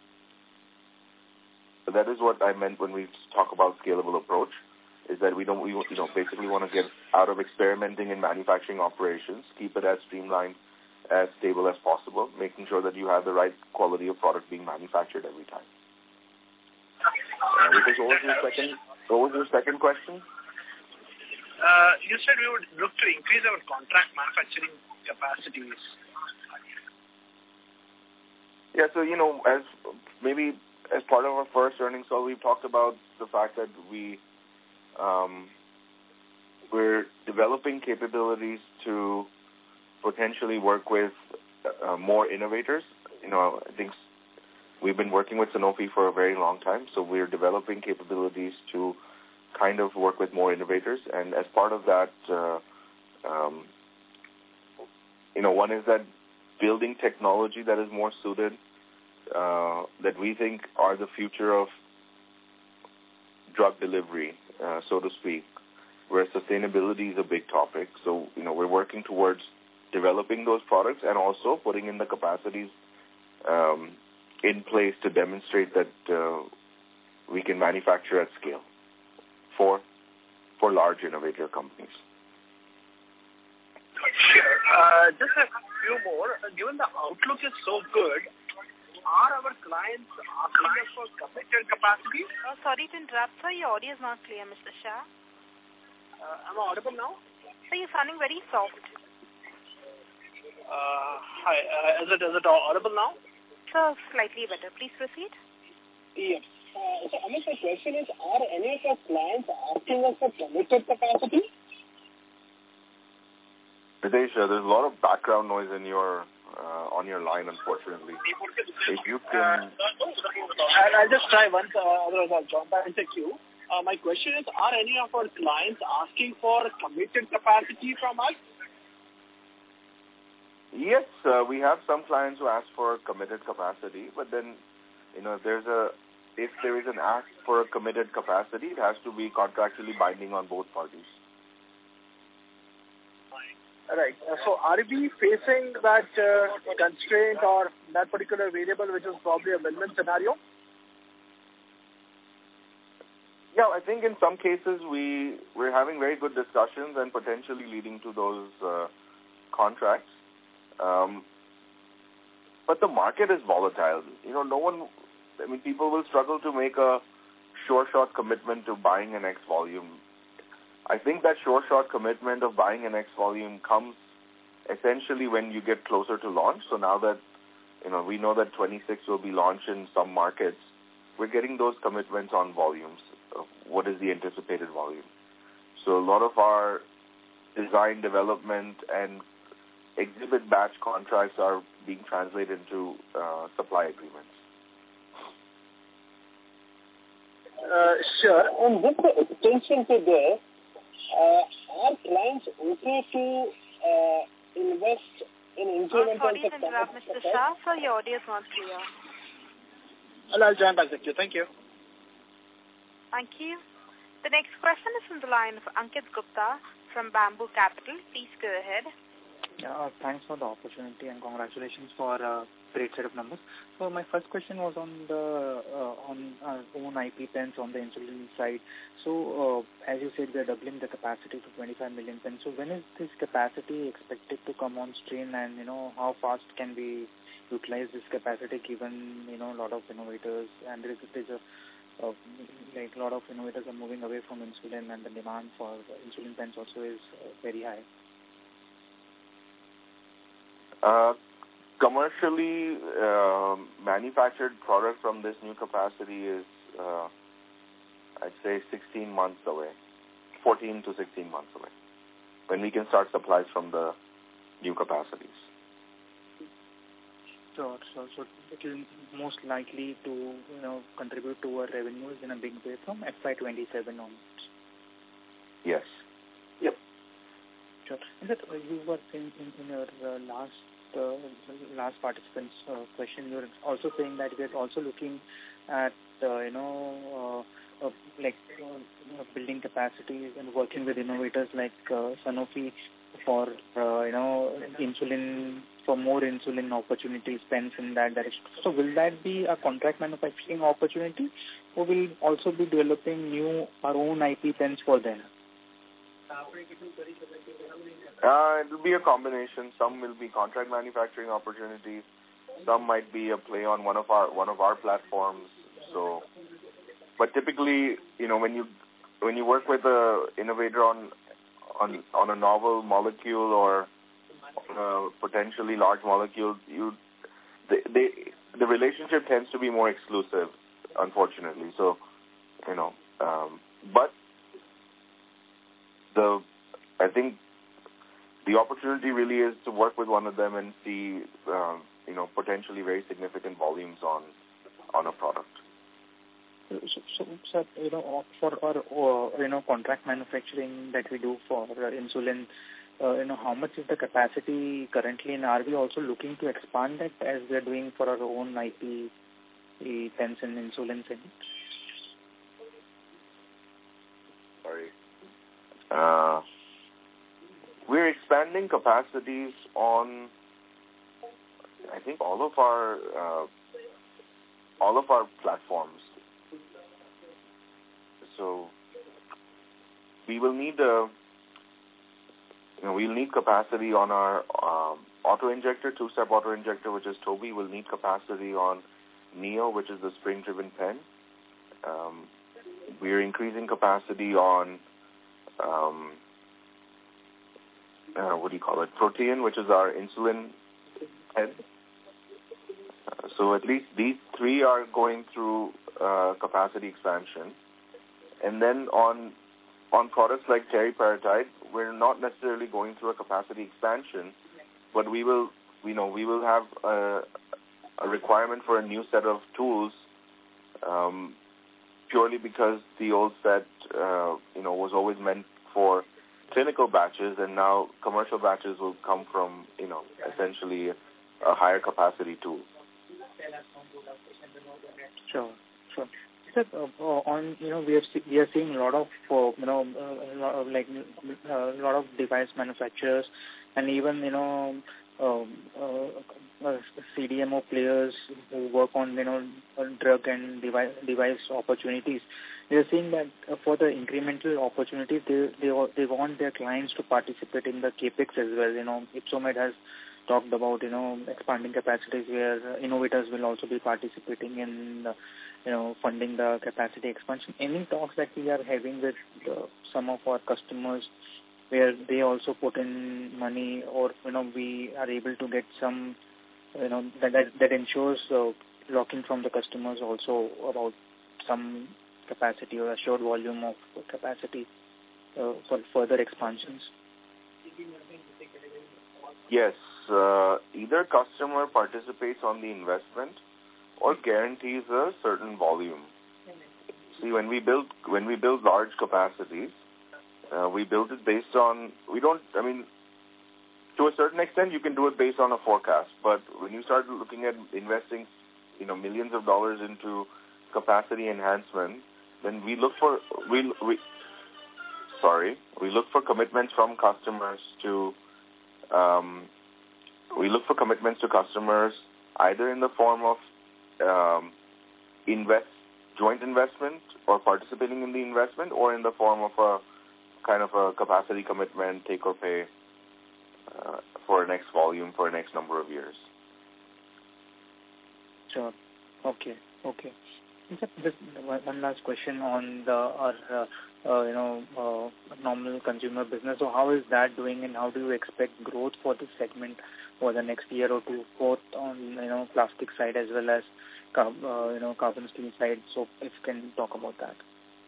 So that is what I meant when we talk about scalable approach, is that we basically want to get out of experimenting in manufacturing operations, keep it as streamlined, as stable as possible, making sure that you have the right quality of product being manufactured every time. What was your second question? You said we would look to increase our contract manufacturing capacities. Yeah, so, as part of our first earnings call, we've talked about the fact that we're developing capabilities to potentially work with more innovators. I think we've been working with Sanofi for a very long time, so we're developing capabilities to kind of work with more innovators. And as part of that, one is that building technology that is more suited, that we think are the future of drug delivery, so to speak, where sustainability is a big topic. So, we're working towards developing those products and also putting in the capacities in place to demonstrate that we can manufacture at scale for large innovator companies. Sure. just a few more. Given the outlook is so good, are our clients asking us for committed capacity? Sorry to interrupt, sir. Your audio is not clear, Mr. Shah. Am I audible now? Sir, you're sounding very soft. Hi. Is it audible now? Sir, slightly better. Please proceed. Yes. So, Amit, the question is, are any of our clients asking us for committed capacity? Ritesh, there's a lot of background noise in your on your line, unfortunately. If you can... I'll just try once, otherwise I'll jump back into queue. My question is, are any of our clients asking for committed capacity from us? Yes, we have some clients who ask for committed capacity, but then, if there is an ask for a committed capacity, it has to be contractually binding on both parties. Right. So are we facing that constraint or that particular variable, which is probably a win-win scenario? Yeah, I think in some cases we're having very good discussions and potentially leading to those contracts. But the market is volatile. People will struggle to make a sure-shot commitment to buying an X volume. I think that sure-shot commitment of buying an X volume comes essentially when you get closer to launch. So now that, we know that 26 will be launched in some markets, we're getting those commitments on volumes. What is the anticipated volume? So a lot of our design development and exhibit batch contracts are being translated into supply agreements. Sure. And with the extension to this, are clients okay to invest in insulin? Sorry to interrupt, Mr. Shah. Sir, your audio is not clear. I'll join back with you. Thank you. Thank you. The next question is from the line of Ankit Gupta from Bamboo Capital. Please go ahead. Thanks for the opportunity and congratulations for a great set of numbers. So my first question was on our own IP pens on the insulin side. So as you said, we are doubling the capacity to 25 million pens. So when is this capacity expected to come on stream, and how fast can we utilize this capacity given a lot of innovators, and there's a lot of innovators are moving away from insulin, and the demand for insulin pens also is very high. Commercially manufactured product from this new capacity is, I'd say, 16 months away, 14 to 16 months away, when we can start supplies from the new capacities. So it will most likely to contribute to our revenues in a big way from FY27 onwards. Yes. Yep. Sure. And that you were saying in your last participant's question, you were also saying that we are also looking at building capacities and working with innovators like Sanofi for insulin, for more insulin opportunities, pens in that direction. So will that be a contract manufacturing opportunity, or will also be developing our own IP pens for them? It will be a combination. Some will be contract manufacturing opportunities. Some might be a play on one of our platforms. So, but typically, when you work with a innovator on a novel molecule or a potentially large molecule, the relationship tends to be more exclusive, unfortunately. So, but I think the opportunity really is to work with one of them and see, potentially very significant volumes on a product. So, sir, for our, contract manufacturing that we do for insulin, how much is the capacity currently, and are we also looking to expand that as we are doing for our own IP pens and insulin segment? Sorry. We're expanding capacities on, I think, all of our platforms. So we will need we'll need capacity on our auto-injector, two-step auto-injector, which is Toby. We'll need capacity on Neo, which is the spring-driven pen. We're increasing capacity on, Protean, which is our insulin pen. So at least these three are going through capacity expansion. And then on products like teriparatide, we're not necessarily going through a capacity expansion, but we will have a requirement for a new set of tools, purely because the old set, was always meant for clinical batches, and now commercial batches will come from, essentially a higher capacity tool. Sure. Sir, we are seeing a lot of a lot of device manufacturers and even CDMO players who work on drug and device opportunities. We are seeing that for the incremental opportunities, they want their clients to participate in the capex as well. Ypsomed has talked about expanding capacities where innovators will also be participating in funding the capacity expansion. Any talks that we are having with some of our customers where they also put in money, or we are able to get some that ensures locking from the customers also about some capacity or assured volume of capacity for further expansions? Yes, either customer participates on the investment or guarantees a certain volume. See, when we build large capacities, we build it based on, to a certain extent you can do it based on a forecast, but when you start looking at investing, millions of dollars into capacity enhancement, then we look for commitments from customers to either in the form of joint investment or participating in the investment, or in the form of a kind of a capacity commitment, take or pay for next volume for next number of years. Sure. Okay. Just one last question on our normal consumer business. So how is that doing, and how do you expect growth for this segment for the next year or two, both on plastic side as well as carbon steel side? So if you can talk about that.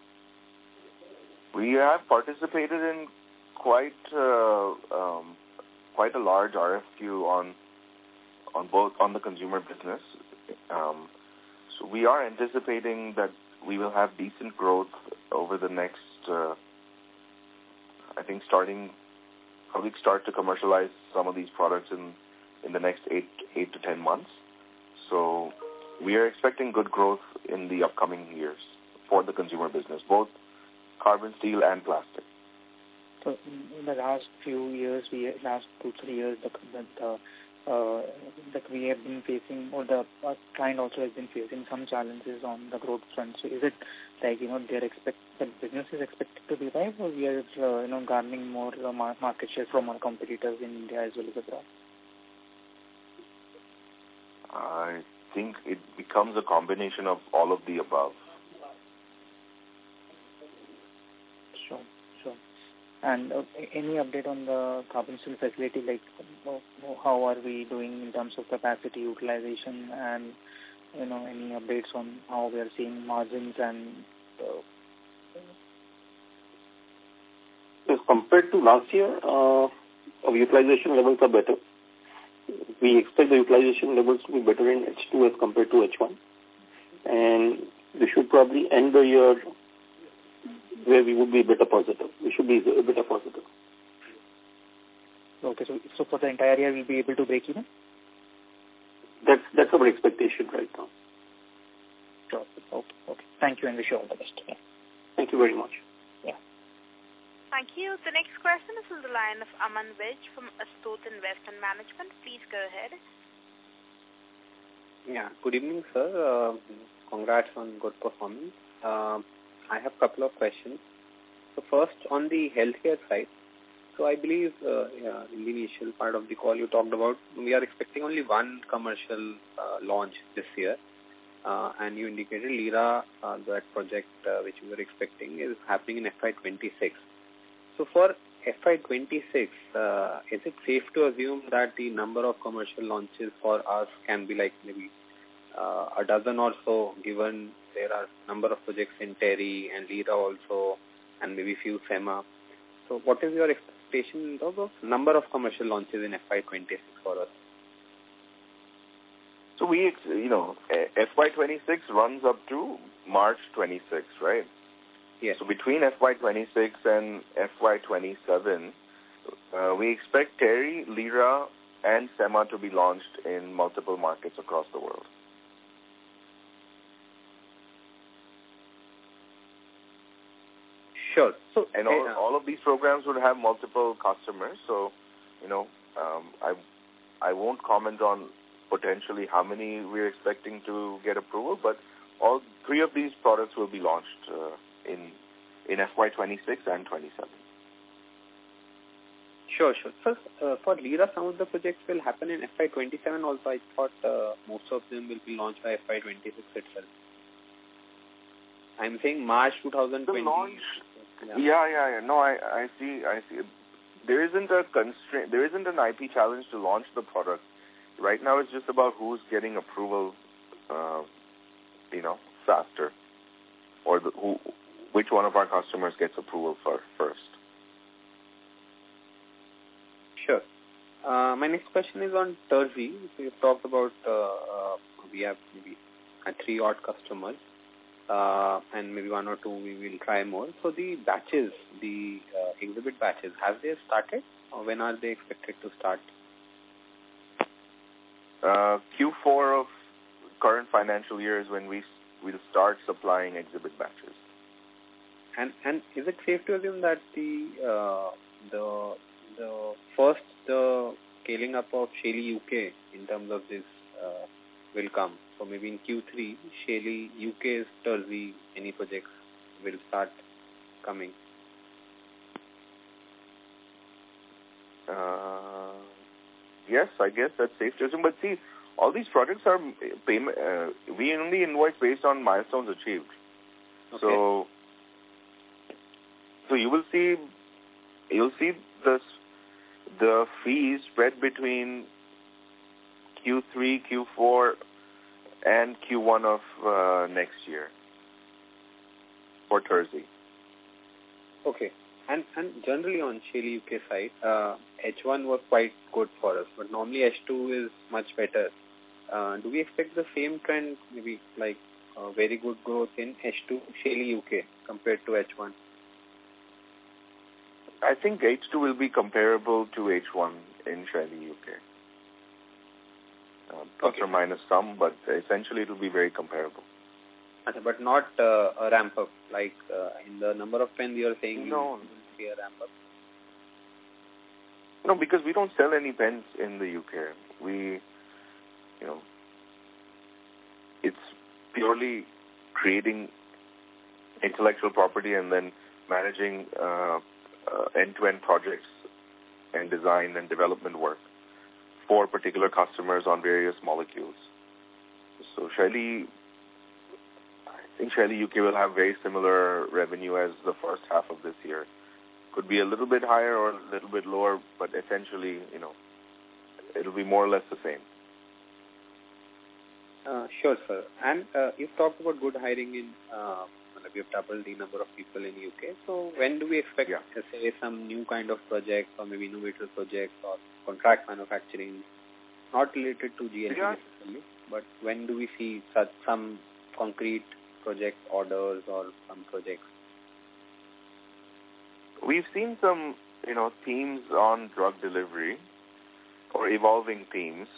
We have participated in quite a large RFQ on the consumer business. So we are anticipating that we will have decent growth over the next, probably start to commercialize some of these products in the next 8 to 10 months. So we are expecting good growth in the upcoming years for the consumer business, both carbon steel and plastic. So in the last few years, last 2-3 years, that we have been facing, or the client also has been facing some challenges on the growth front. So is it like the business is expected to revive, or we are garnering more market share from our competitors in India as well as abroad? I think it becomes a combination of all of the above. Sure. And any update on the carbon steel facility, like how are we doing in terms of capacity utilization, and any updates on how we are seeing margins and As compared to last year, our utilization levels are better. We expect the utilization levels to be better in H2 as compared to H1, and we should probably end the year where we would be a bit positive. We should be a bit positive. Okay, so for the entire year we'll be able to break even? That's our expectation right now. Sure. Okay. Thank you, and wish you all the best. Yeah. Thank you very much. Yeah. Thank you. The next question is on the line of Aman Vij from Astot Investment Management. Please go ahead. Yeah. Good evening, sir. Congrats on good performance. I have a couple of questions. So first, on the healthcare side, So I believe in the initial part of the call you talked about, we are expecting only one commercial launch this year. And you indicated Lira, that project which we were expecting is happening in FY26. So for FY26, is it safe to assume that the number of commercial launches for us can be like maybe a dozen or so, given there are number of projects in TERI and Lira also, and maybe few SEMA. So what is your expectation in terms of number of commercial launches in FY26 for us? So we, FY26 runs up to March 26, right? Yes. So between FY26 and FY27, we expect TERI, Lira, and SEMA to be launched in multiple markets across the world. Sure. So, and all of these programs would have multiple customers. So, I won't comment on potentially how many we're expecting to get approval, but all three of these products will be launched in FY26 and 27. Sure. So, for Lira, some of the projects will happen in FY27 also. I thought most of them will be launched by FY26 itself. I'm saying March 2020. The launch. Yeah. No, I see. There isn't a constraint. There isn't an IP challenge to launch the product. Right now, it's just about who's getting approval, faster, or which one of our customers gets approval first. Sure. My next question is on TERZI. So you've talked about we have maybe 3 odd customers, and maybe 1 or 2 we will try more. So the batches, the exhibit batches, have they started, or when are they expected to start? Q4 of current financial year is when we'll start supplying exhibit batches. And is it safe to assume that the first scaling up of Shaily UK in terms of this will come? So maybe in Q3, Shaily UK's TERZI, any projects will start coming. Yes, I guess that's safe to assume. But see, all these projects are payment. We only invoice based on milestones achieved. Okay. So you will see the fees spread between Q3, Q4, and Q1 of next year for TERZI. Okay. And generally on Shaily UK side, H1 was quite good for us, but normally H2 is much better. Do we expect the same trend, maybe like very good growth in H2 Shaily UK compared to H1? I think H2 will be comparable to H1 in Shaily UK. Plus or minus some, but essentially it will be very comparable. But not a ramp up, like in the number of pens you are saying. No. You will see a ramp up. No, because we don't sell any pens in the UK. It's purely creating intellectual property and then managing end-to-end projects and design and development work for particular customers on various molecules. So I think Shaily UK will have very similar revenue as the first half of this year. Could be a little bit higher or a little bit lower, but essentially, it'll be more or less the same. Sure, sir. And you've talked about good hiring in, we've doubled the number of people in UK. So when do we expect, say, some new kind of project or maybe innovator projects or contract manufacturing, not related to GLP necessarily, but when do we see some concrete project orders or some projects? We've seen some, themes on drug delivery or evolving themes.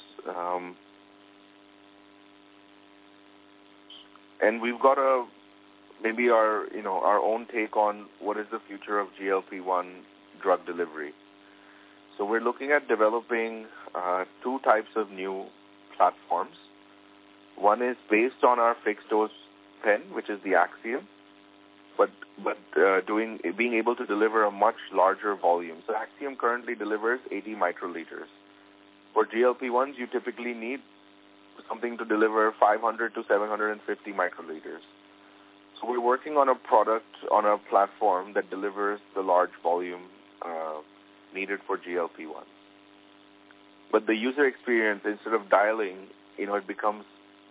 And we've got maybe our own take on what is the future of GLP-1 drug delivery. So we're looking at developing 2 types of new platforms. One is based on our fixed dose pen, which is the Axiom, but being able to deliver a much larger volume. So Axiom currently delivers 80 microliters. For GLP-1s, you typically need something to deliver 500 to 750 microliters. So we're working on a product, on a platform that delivers the large volume needed for GLP-1. But the user experience, instead of dialing, it becomes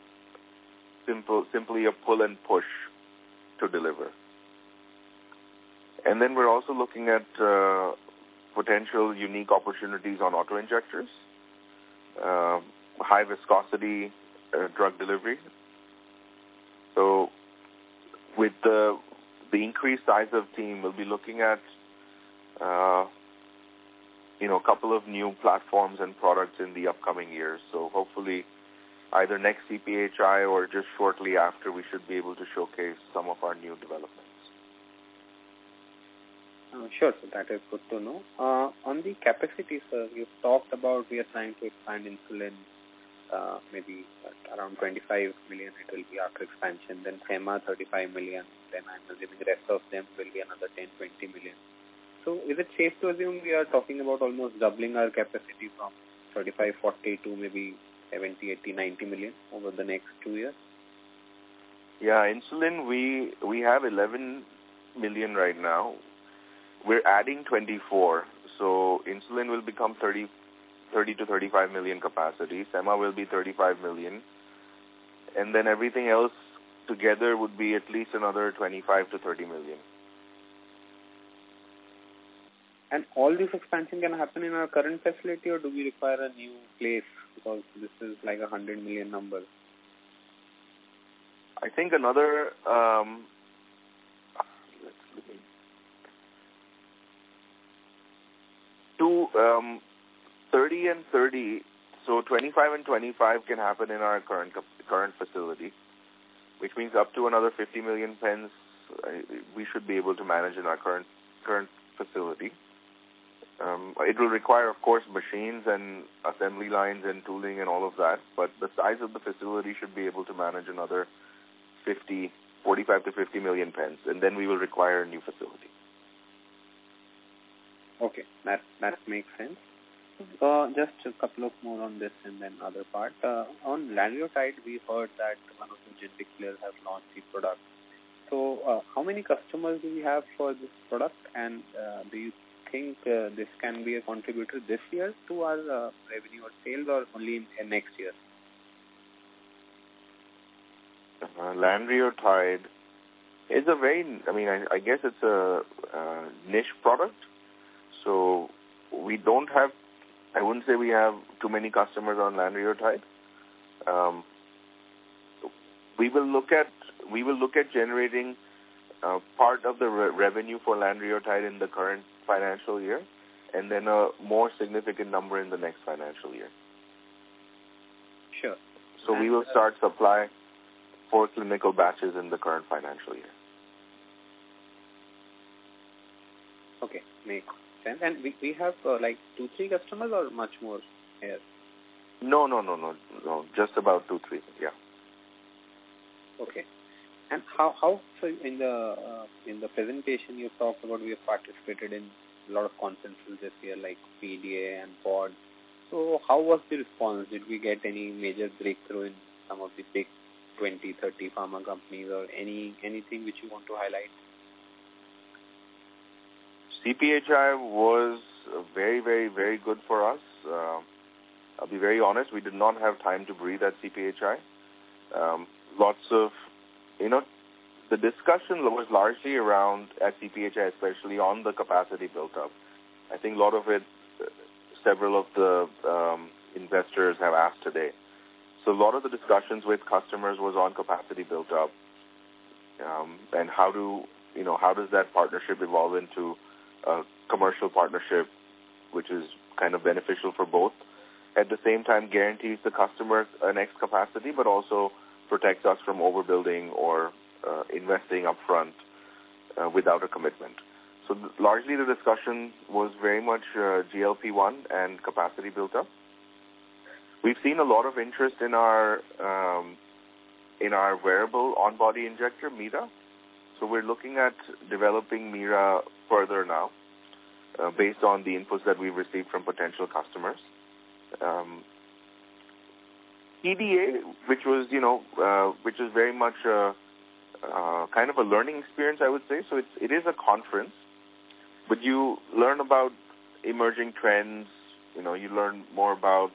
simply a pull and push to deliver. And then we're also looking at potential unique opportunities on auto-injectors, high viscosity drug delivery. So with the increased size of team, we'll be looking at a couple of new platforms and products in the upcoming years. So hopefully either next CPHI or just shortly after, we should be able to showcase some of our new developments. Sure, so that is good to know. On the capacity, sir, you've talked about we are trying to expand insulin maybe at around 25 million it will be after expansion, then SEMA 35 million, then I'm assuming the rest of them will be another 10-20 million. So is it safe to assume we are talking about almost doubling our capacity from 35-40 to maybe 70-80-90 million over the next 2 years? Yeah, insulin, we have 11 million right now. We're adding 24, so insulin will become 30 to 35 million capacity. SEMA will be 35 million. And then everything else together would be at least another 25 to 30 million. And all this expansion can happen in our current facility, or do we require a new place? Because this is like 100 million number. I think another... 30 and 30, so 25 and 25 can happen in our current facility, which means up to another 50 million pens we should be able to manage in our current facility. It will require, of course, machines and assembly lines and tooling and all of that, but the size of the facility should be able to manage another 45 to 50 million pens, and then we will require a new facility. Okay, that makes sense. Just a couple of more on this and then other part. On lanreotide, we heard that one of the generic players has launched the product. So how many customers do we have for this product, and do you think this can be a contributor this year to our revenue or sales, or only in next year? Lanreotide is a very, I guess it's a niche product. So we don't have, I wouldn't say we have too many customers on lanreotide. We will look at generating part of the revenue for lanreotide in the current financial year, and then a more significant number in the next financial year. Sure. So we will start supply for clinical batches in the current financial year. Okay, makes sense. And we have like 2-3 customers or much more here? No. Just about 2-3. Yeah. Okay. And how so in the presentation you talked about we have participated in a lot of conferences this year like PDA and POD. So how was the response? Did we get any major breakthrough in some of the big 20-30 pharma companies, or anything which you want to highlight? CPHI was very, very, very good for us. I'll be very honest, we did not have time to breathe at CPHI. Lots of, the discussion was largely around at CPHI, especially on the capacity built up. I think a lot of it, several of the investors have asked today. So a lot of the discussions with customers was on capacity built up, and how does that partnership evolve into a commercial partnership, which is kind of beneficial for both. At the same time, guarantees the customer an X capacity, but also protects us from overbuilding or investing upfront without a commitment. So largely the discussion was very much GLP-1 and capacity built up. We've seen a lot of interest in our wearable on-body injector, Mira. So we're looking at developing Mira further now, based on the inputs that we've received from potential customers. PDA, which was, which is very much kind of a learning experience, I would say. So it is a conference, but you learn about emerging trends. You learn more about,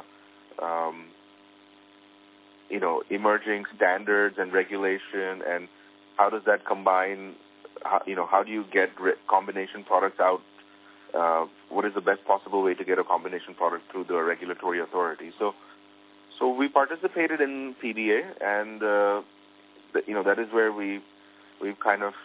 emerging standards and regulation, and how does that combine? How do you get combination products out? What is the best possible way to get a combination product through the regulatory authority? So we participated in PDA, and that is where we've kind of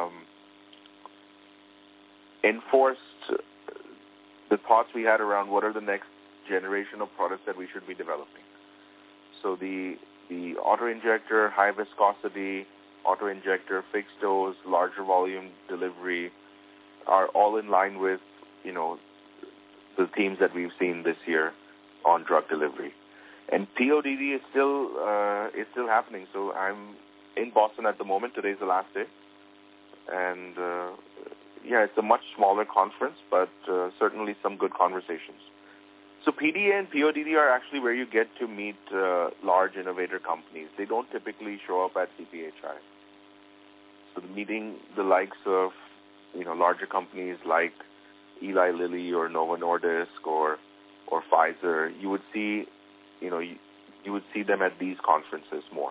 enforced the thoughts we had around what are the next generation of products that we should be developing. So the auto-injector, high viscosity, auto-injector, fixed dose, larger volume delivery are all in line with, the themes that we've seen this year on drug delivery. And PODD is still happening. So I'm in Boston at the moment. Today's the last day. And, it's a much smaller conference, but certainly some good conversations. So PDA and PODD are actually where you get to meet large innovator companies. They don't typically show up at CPHI. So meeting the likes of, larger companies like Eli Lilly or Novo Nordisk or Pfizer, you would see, you would see them at these conferences more.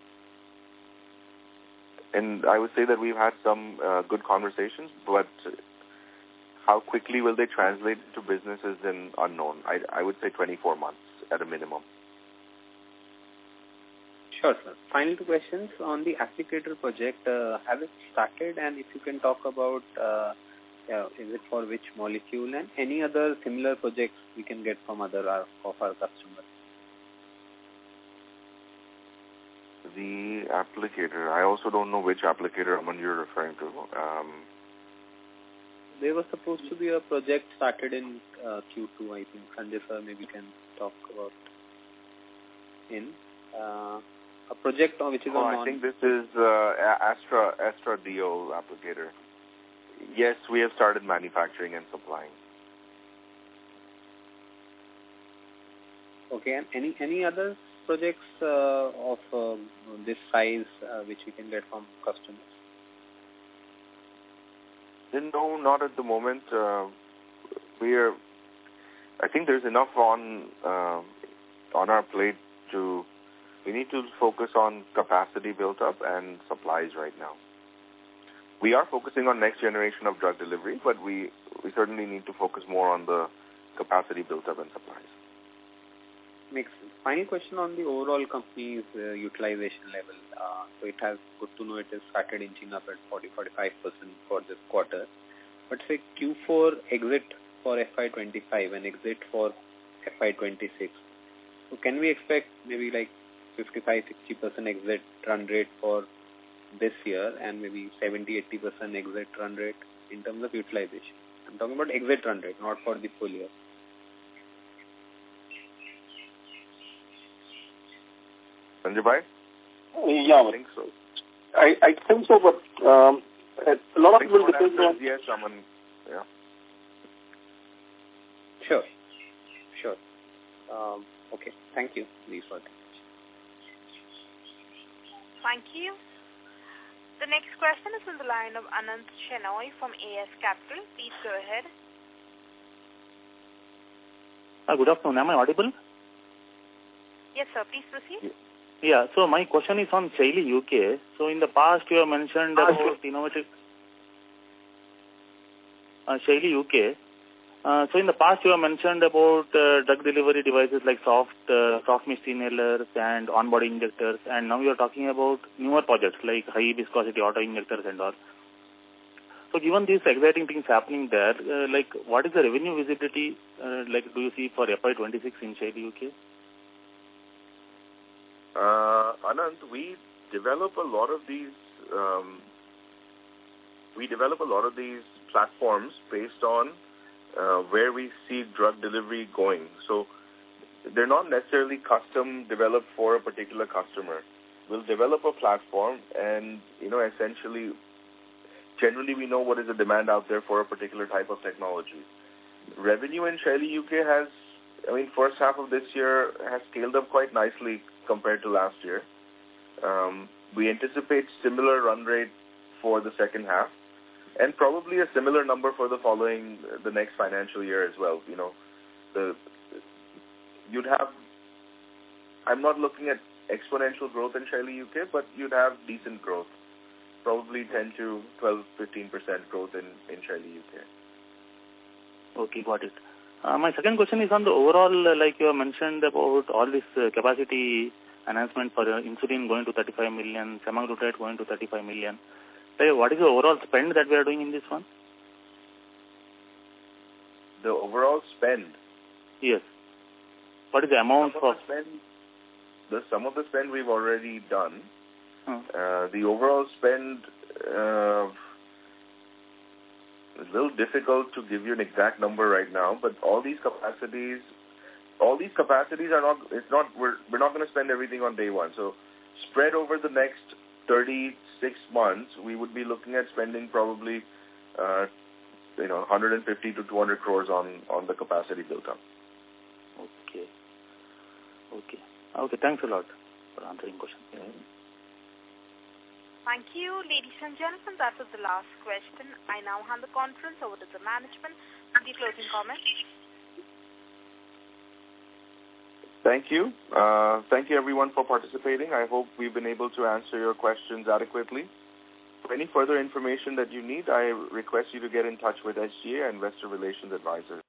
And I would say that we've had some good conversations, but how quickly will they translate to business is an unknown. I would say 24 months at a minimum. Sure, sir. Final two questions on the applicator project. Have it started, and if you can talk about is it for which molecule, and any other similar projects we can get from other of our customers? The applicator, I also don't know which applicator you're referring to. There was supposed to be a project started in Q2, I think. Sanjay sir maybe can talk about a project which is on. I think this is Astra Dio applicator. Yes, we have started manufacturing and supplying. Okay, and any other projects of this size which we can get from customers? No, not at the moment. I think there's enough on our plate we need to focus on capacity built up and supplies right now. We are focusing on next generation of drug delivery, but we certainly need to focus more on the capacity built up and supplies. Makes sense. Final question on the overall company's utilization level. So it has good to know it has started inching up at 40-45% for this quarter. But say Q4 exit for FY25 and exit for FY26. So can we expect maybe like 55-60% exit run rate for this year and maybe 70-80% exit run rate in terms of utilization? I'm talking about exit run rate, not for the full year. Sanjay bhai? Yeah, I think so. I think so, but a lot of it will depend on... Yes, someone, yeah. Sure. Okay, thank you. These were Thank you. The next question is on the line of Anant Shenoy from AS Capital. Please go ahead. Good afternoon. Am I audible? Yes, sir. Please proceed. Yeah. So my question is on Shaily UK. So in the past, you have mentioned about innovative Shaily UK. So in the past, you have mentioned about drug delivery devices like soft mist inhalers and on-body injectors, and now you are talking about newer projects like high viscosity auto-injectors and all. So given these exciting things happening there, what is the revenue visibility do you see for FY26 in Shaily UK? Anant, we develop a lot of these platforms based on where we see drug delivery going. So they're not necessarily custom developed for a particular customer. we'll develop a platform, and essentially, generally we know what is the demand out there for a particular type of technology. Revenue in Shaily UK has, first half of this year has scaled up quite nicely compared to last year. We anticipate similar run rate for the second half, and probably a similar number for the next financial year as well. I'm not looking at exponential growth in Shaily UK, but you'd have decent growth, probably 10 to 12, 15% growth in Shaily UK. Okay, got it. My second question is on the overall, like you have mentioned about all this capacity enhancement for insulin going to 35 million, semaglutide going to 35 million. What is the overall spend that we are doing in this one? The overall spend? Yes. What is the amount for spend? Some of the spend we've already done. The overall spend is a little difficult to give you an exact number right now, but all these capacities we're not going to spend everything on day one. So spread over the next 36 months, we would be looking at spending probably 150 to 200 crores on the capacity built up. Okay, thanks a lot for answering questions. Thank you. Ladies and gentlemen, that was the last question. I now hand the conference over to the management for the closing comments. Thank you. Thank you everyone for participating. I hope we've been able to answer your questions adequately. For any further information that you need, I request you to get in touch with SGA, Investor Relations Advisor.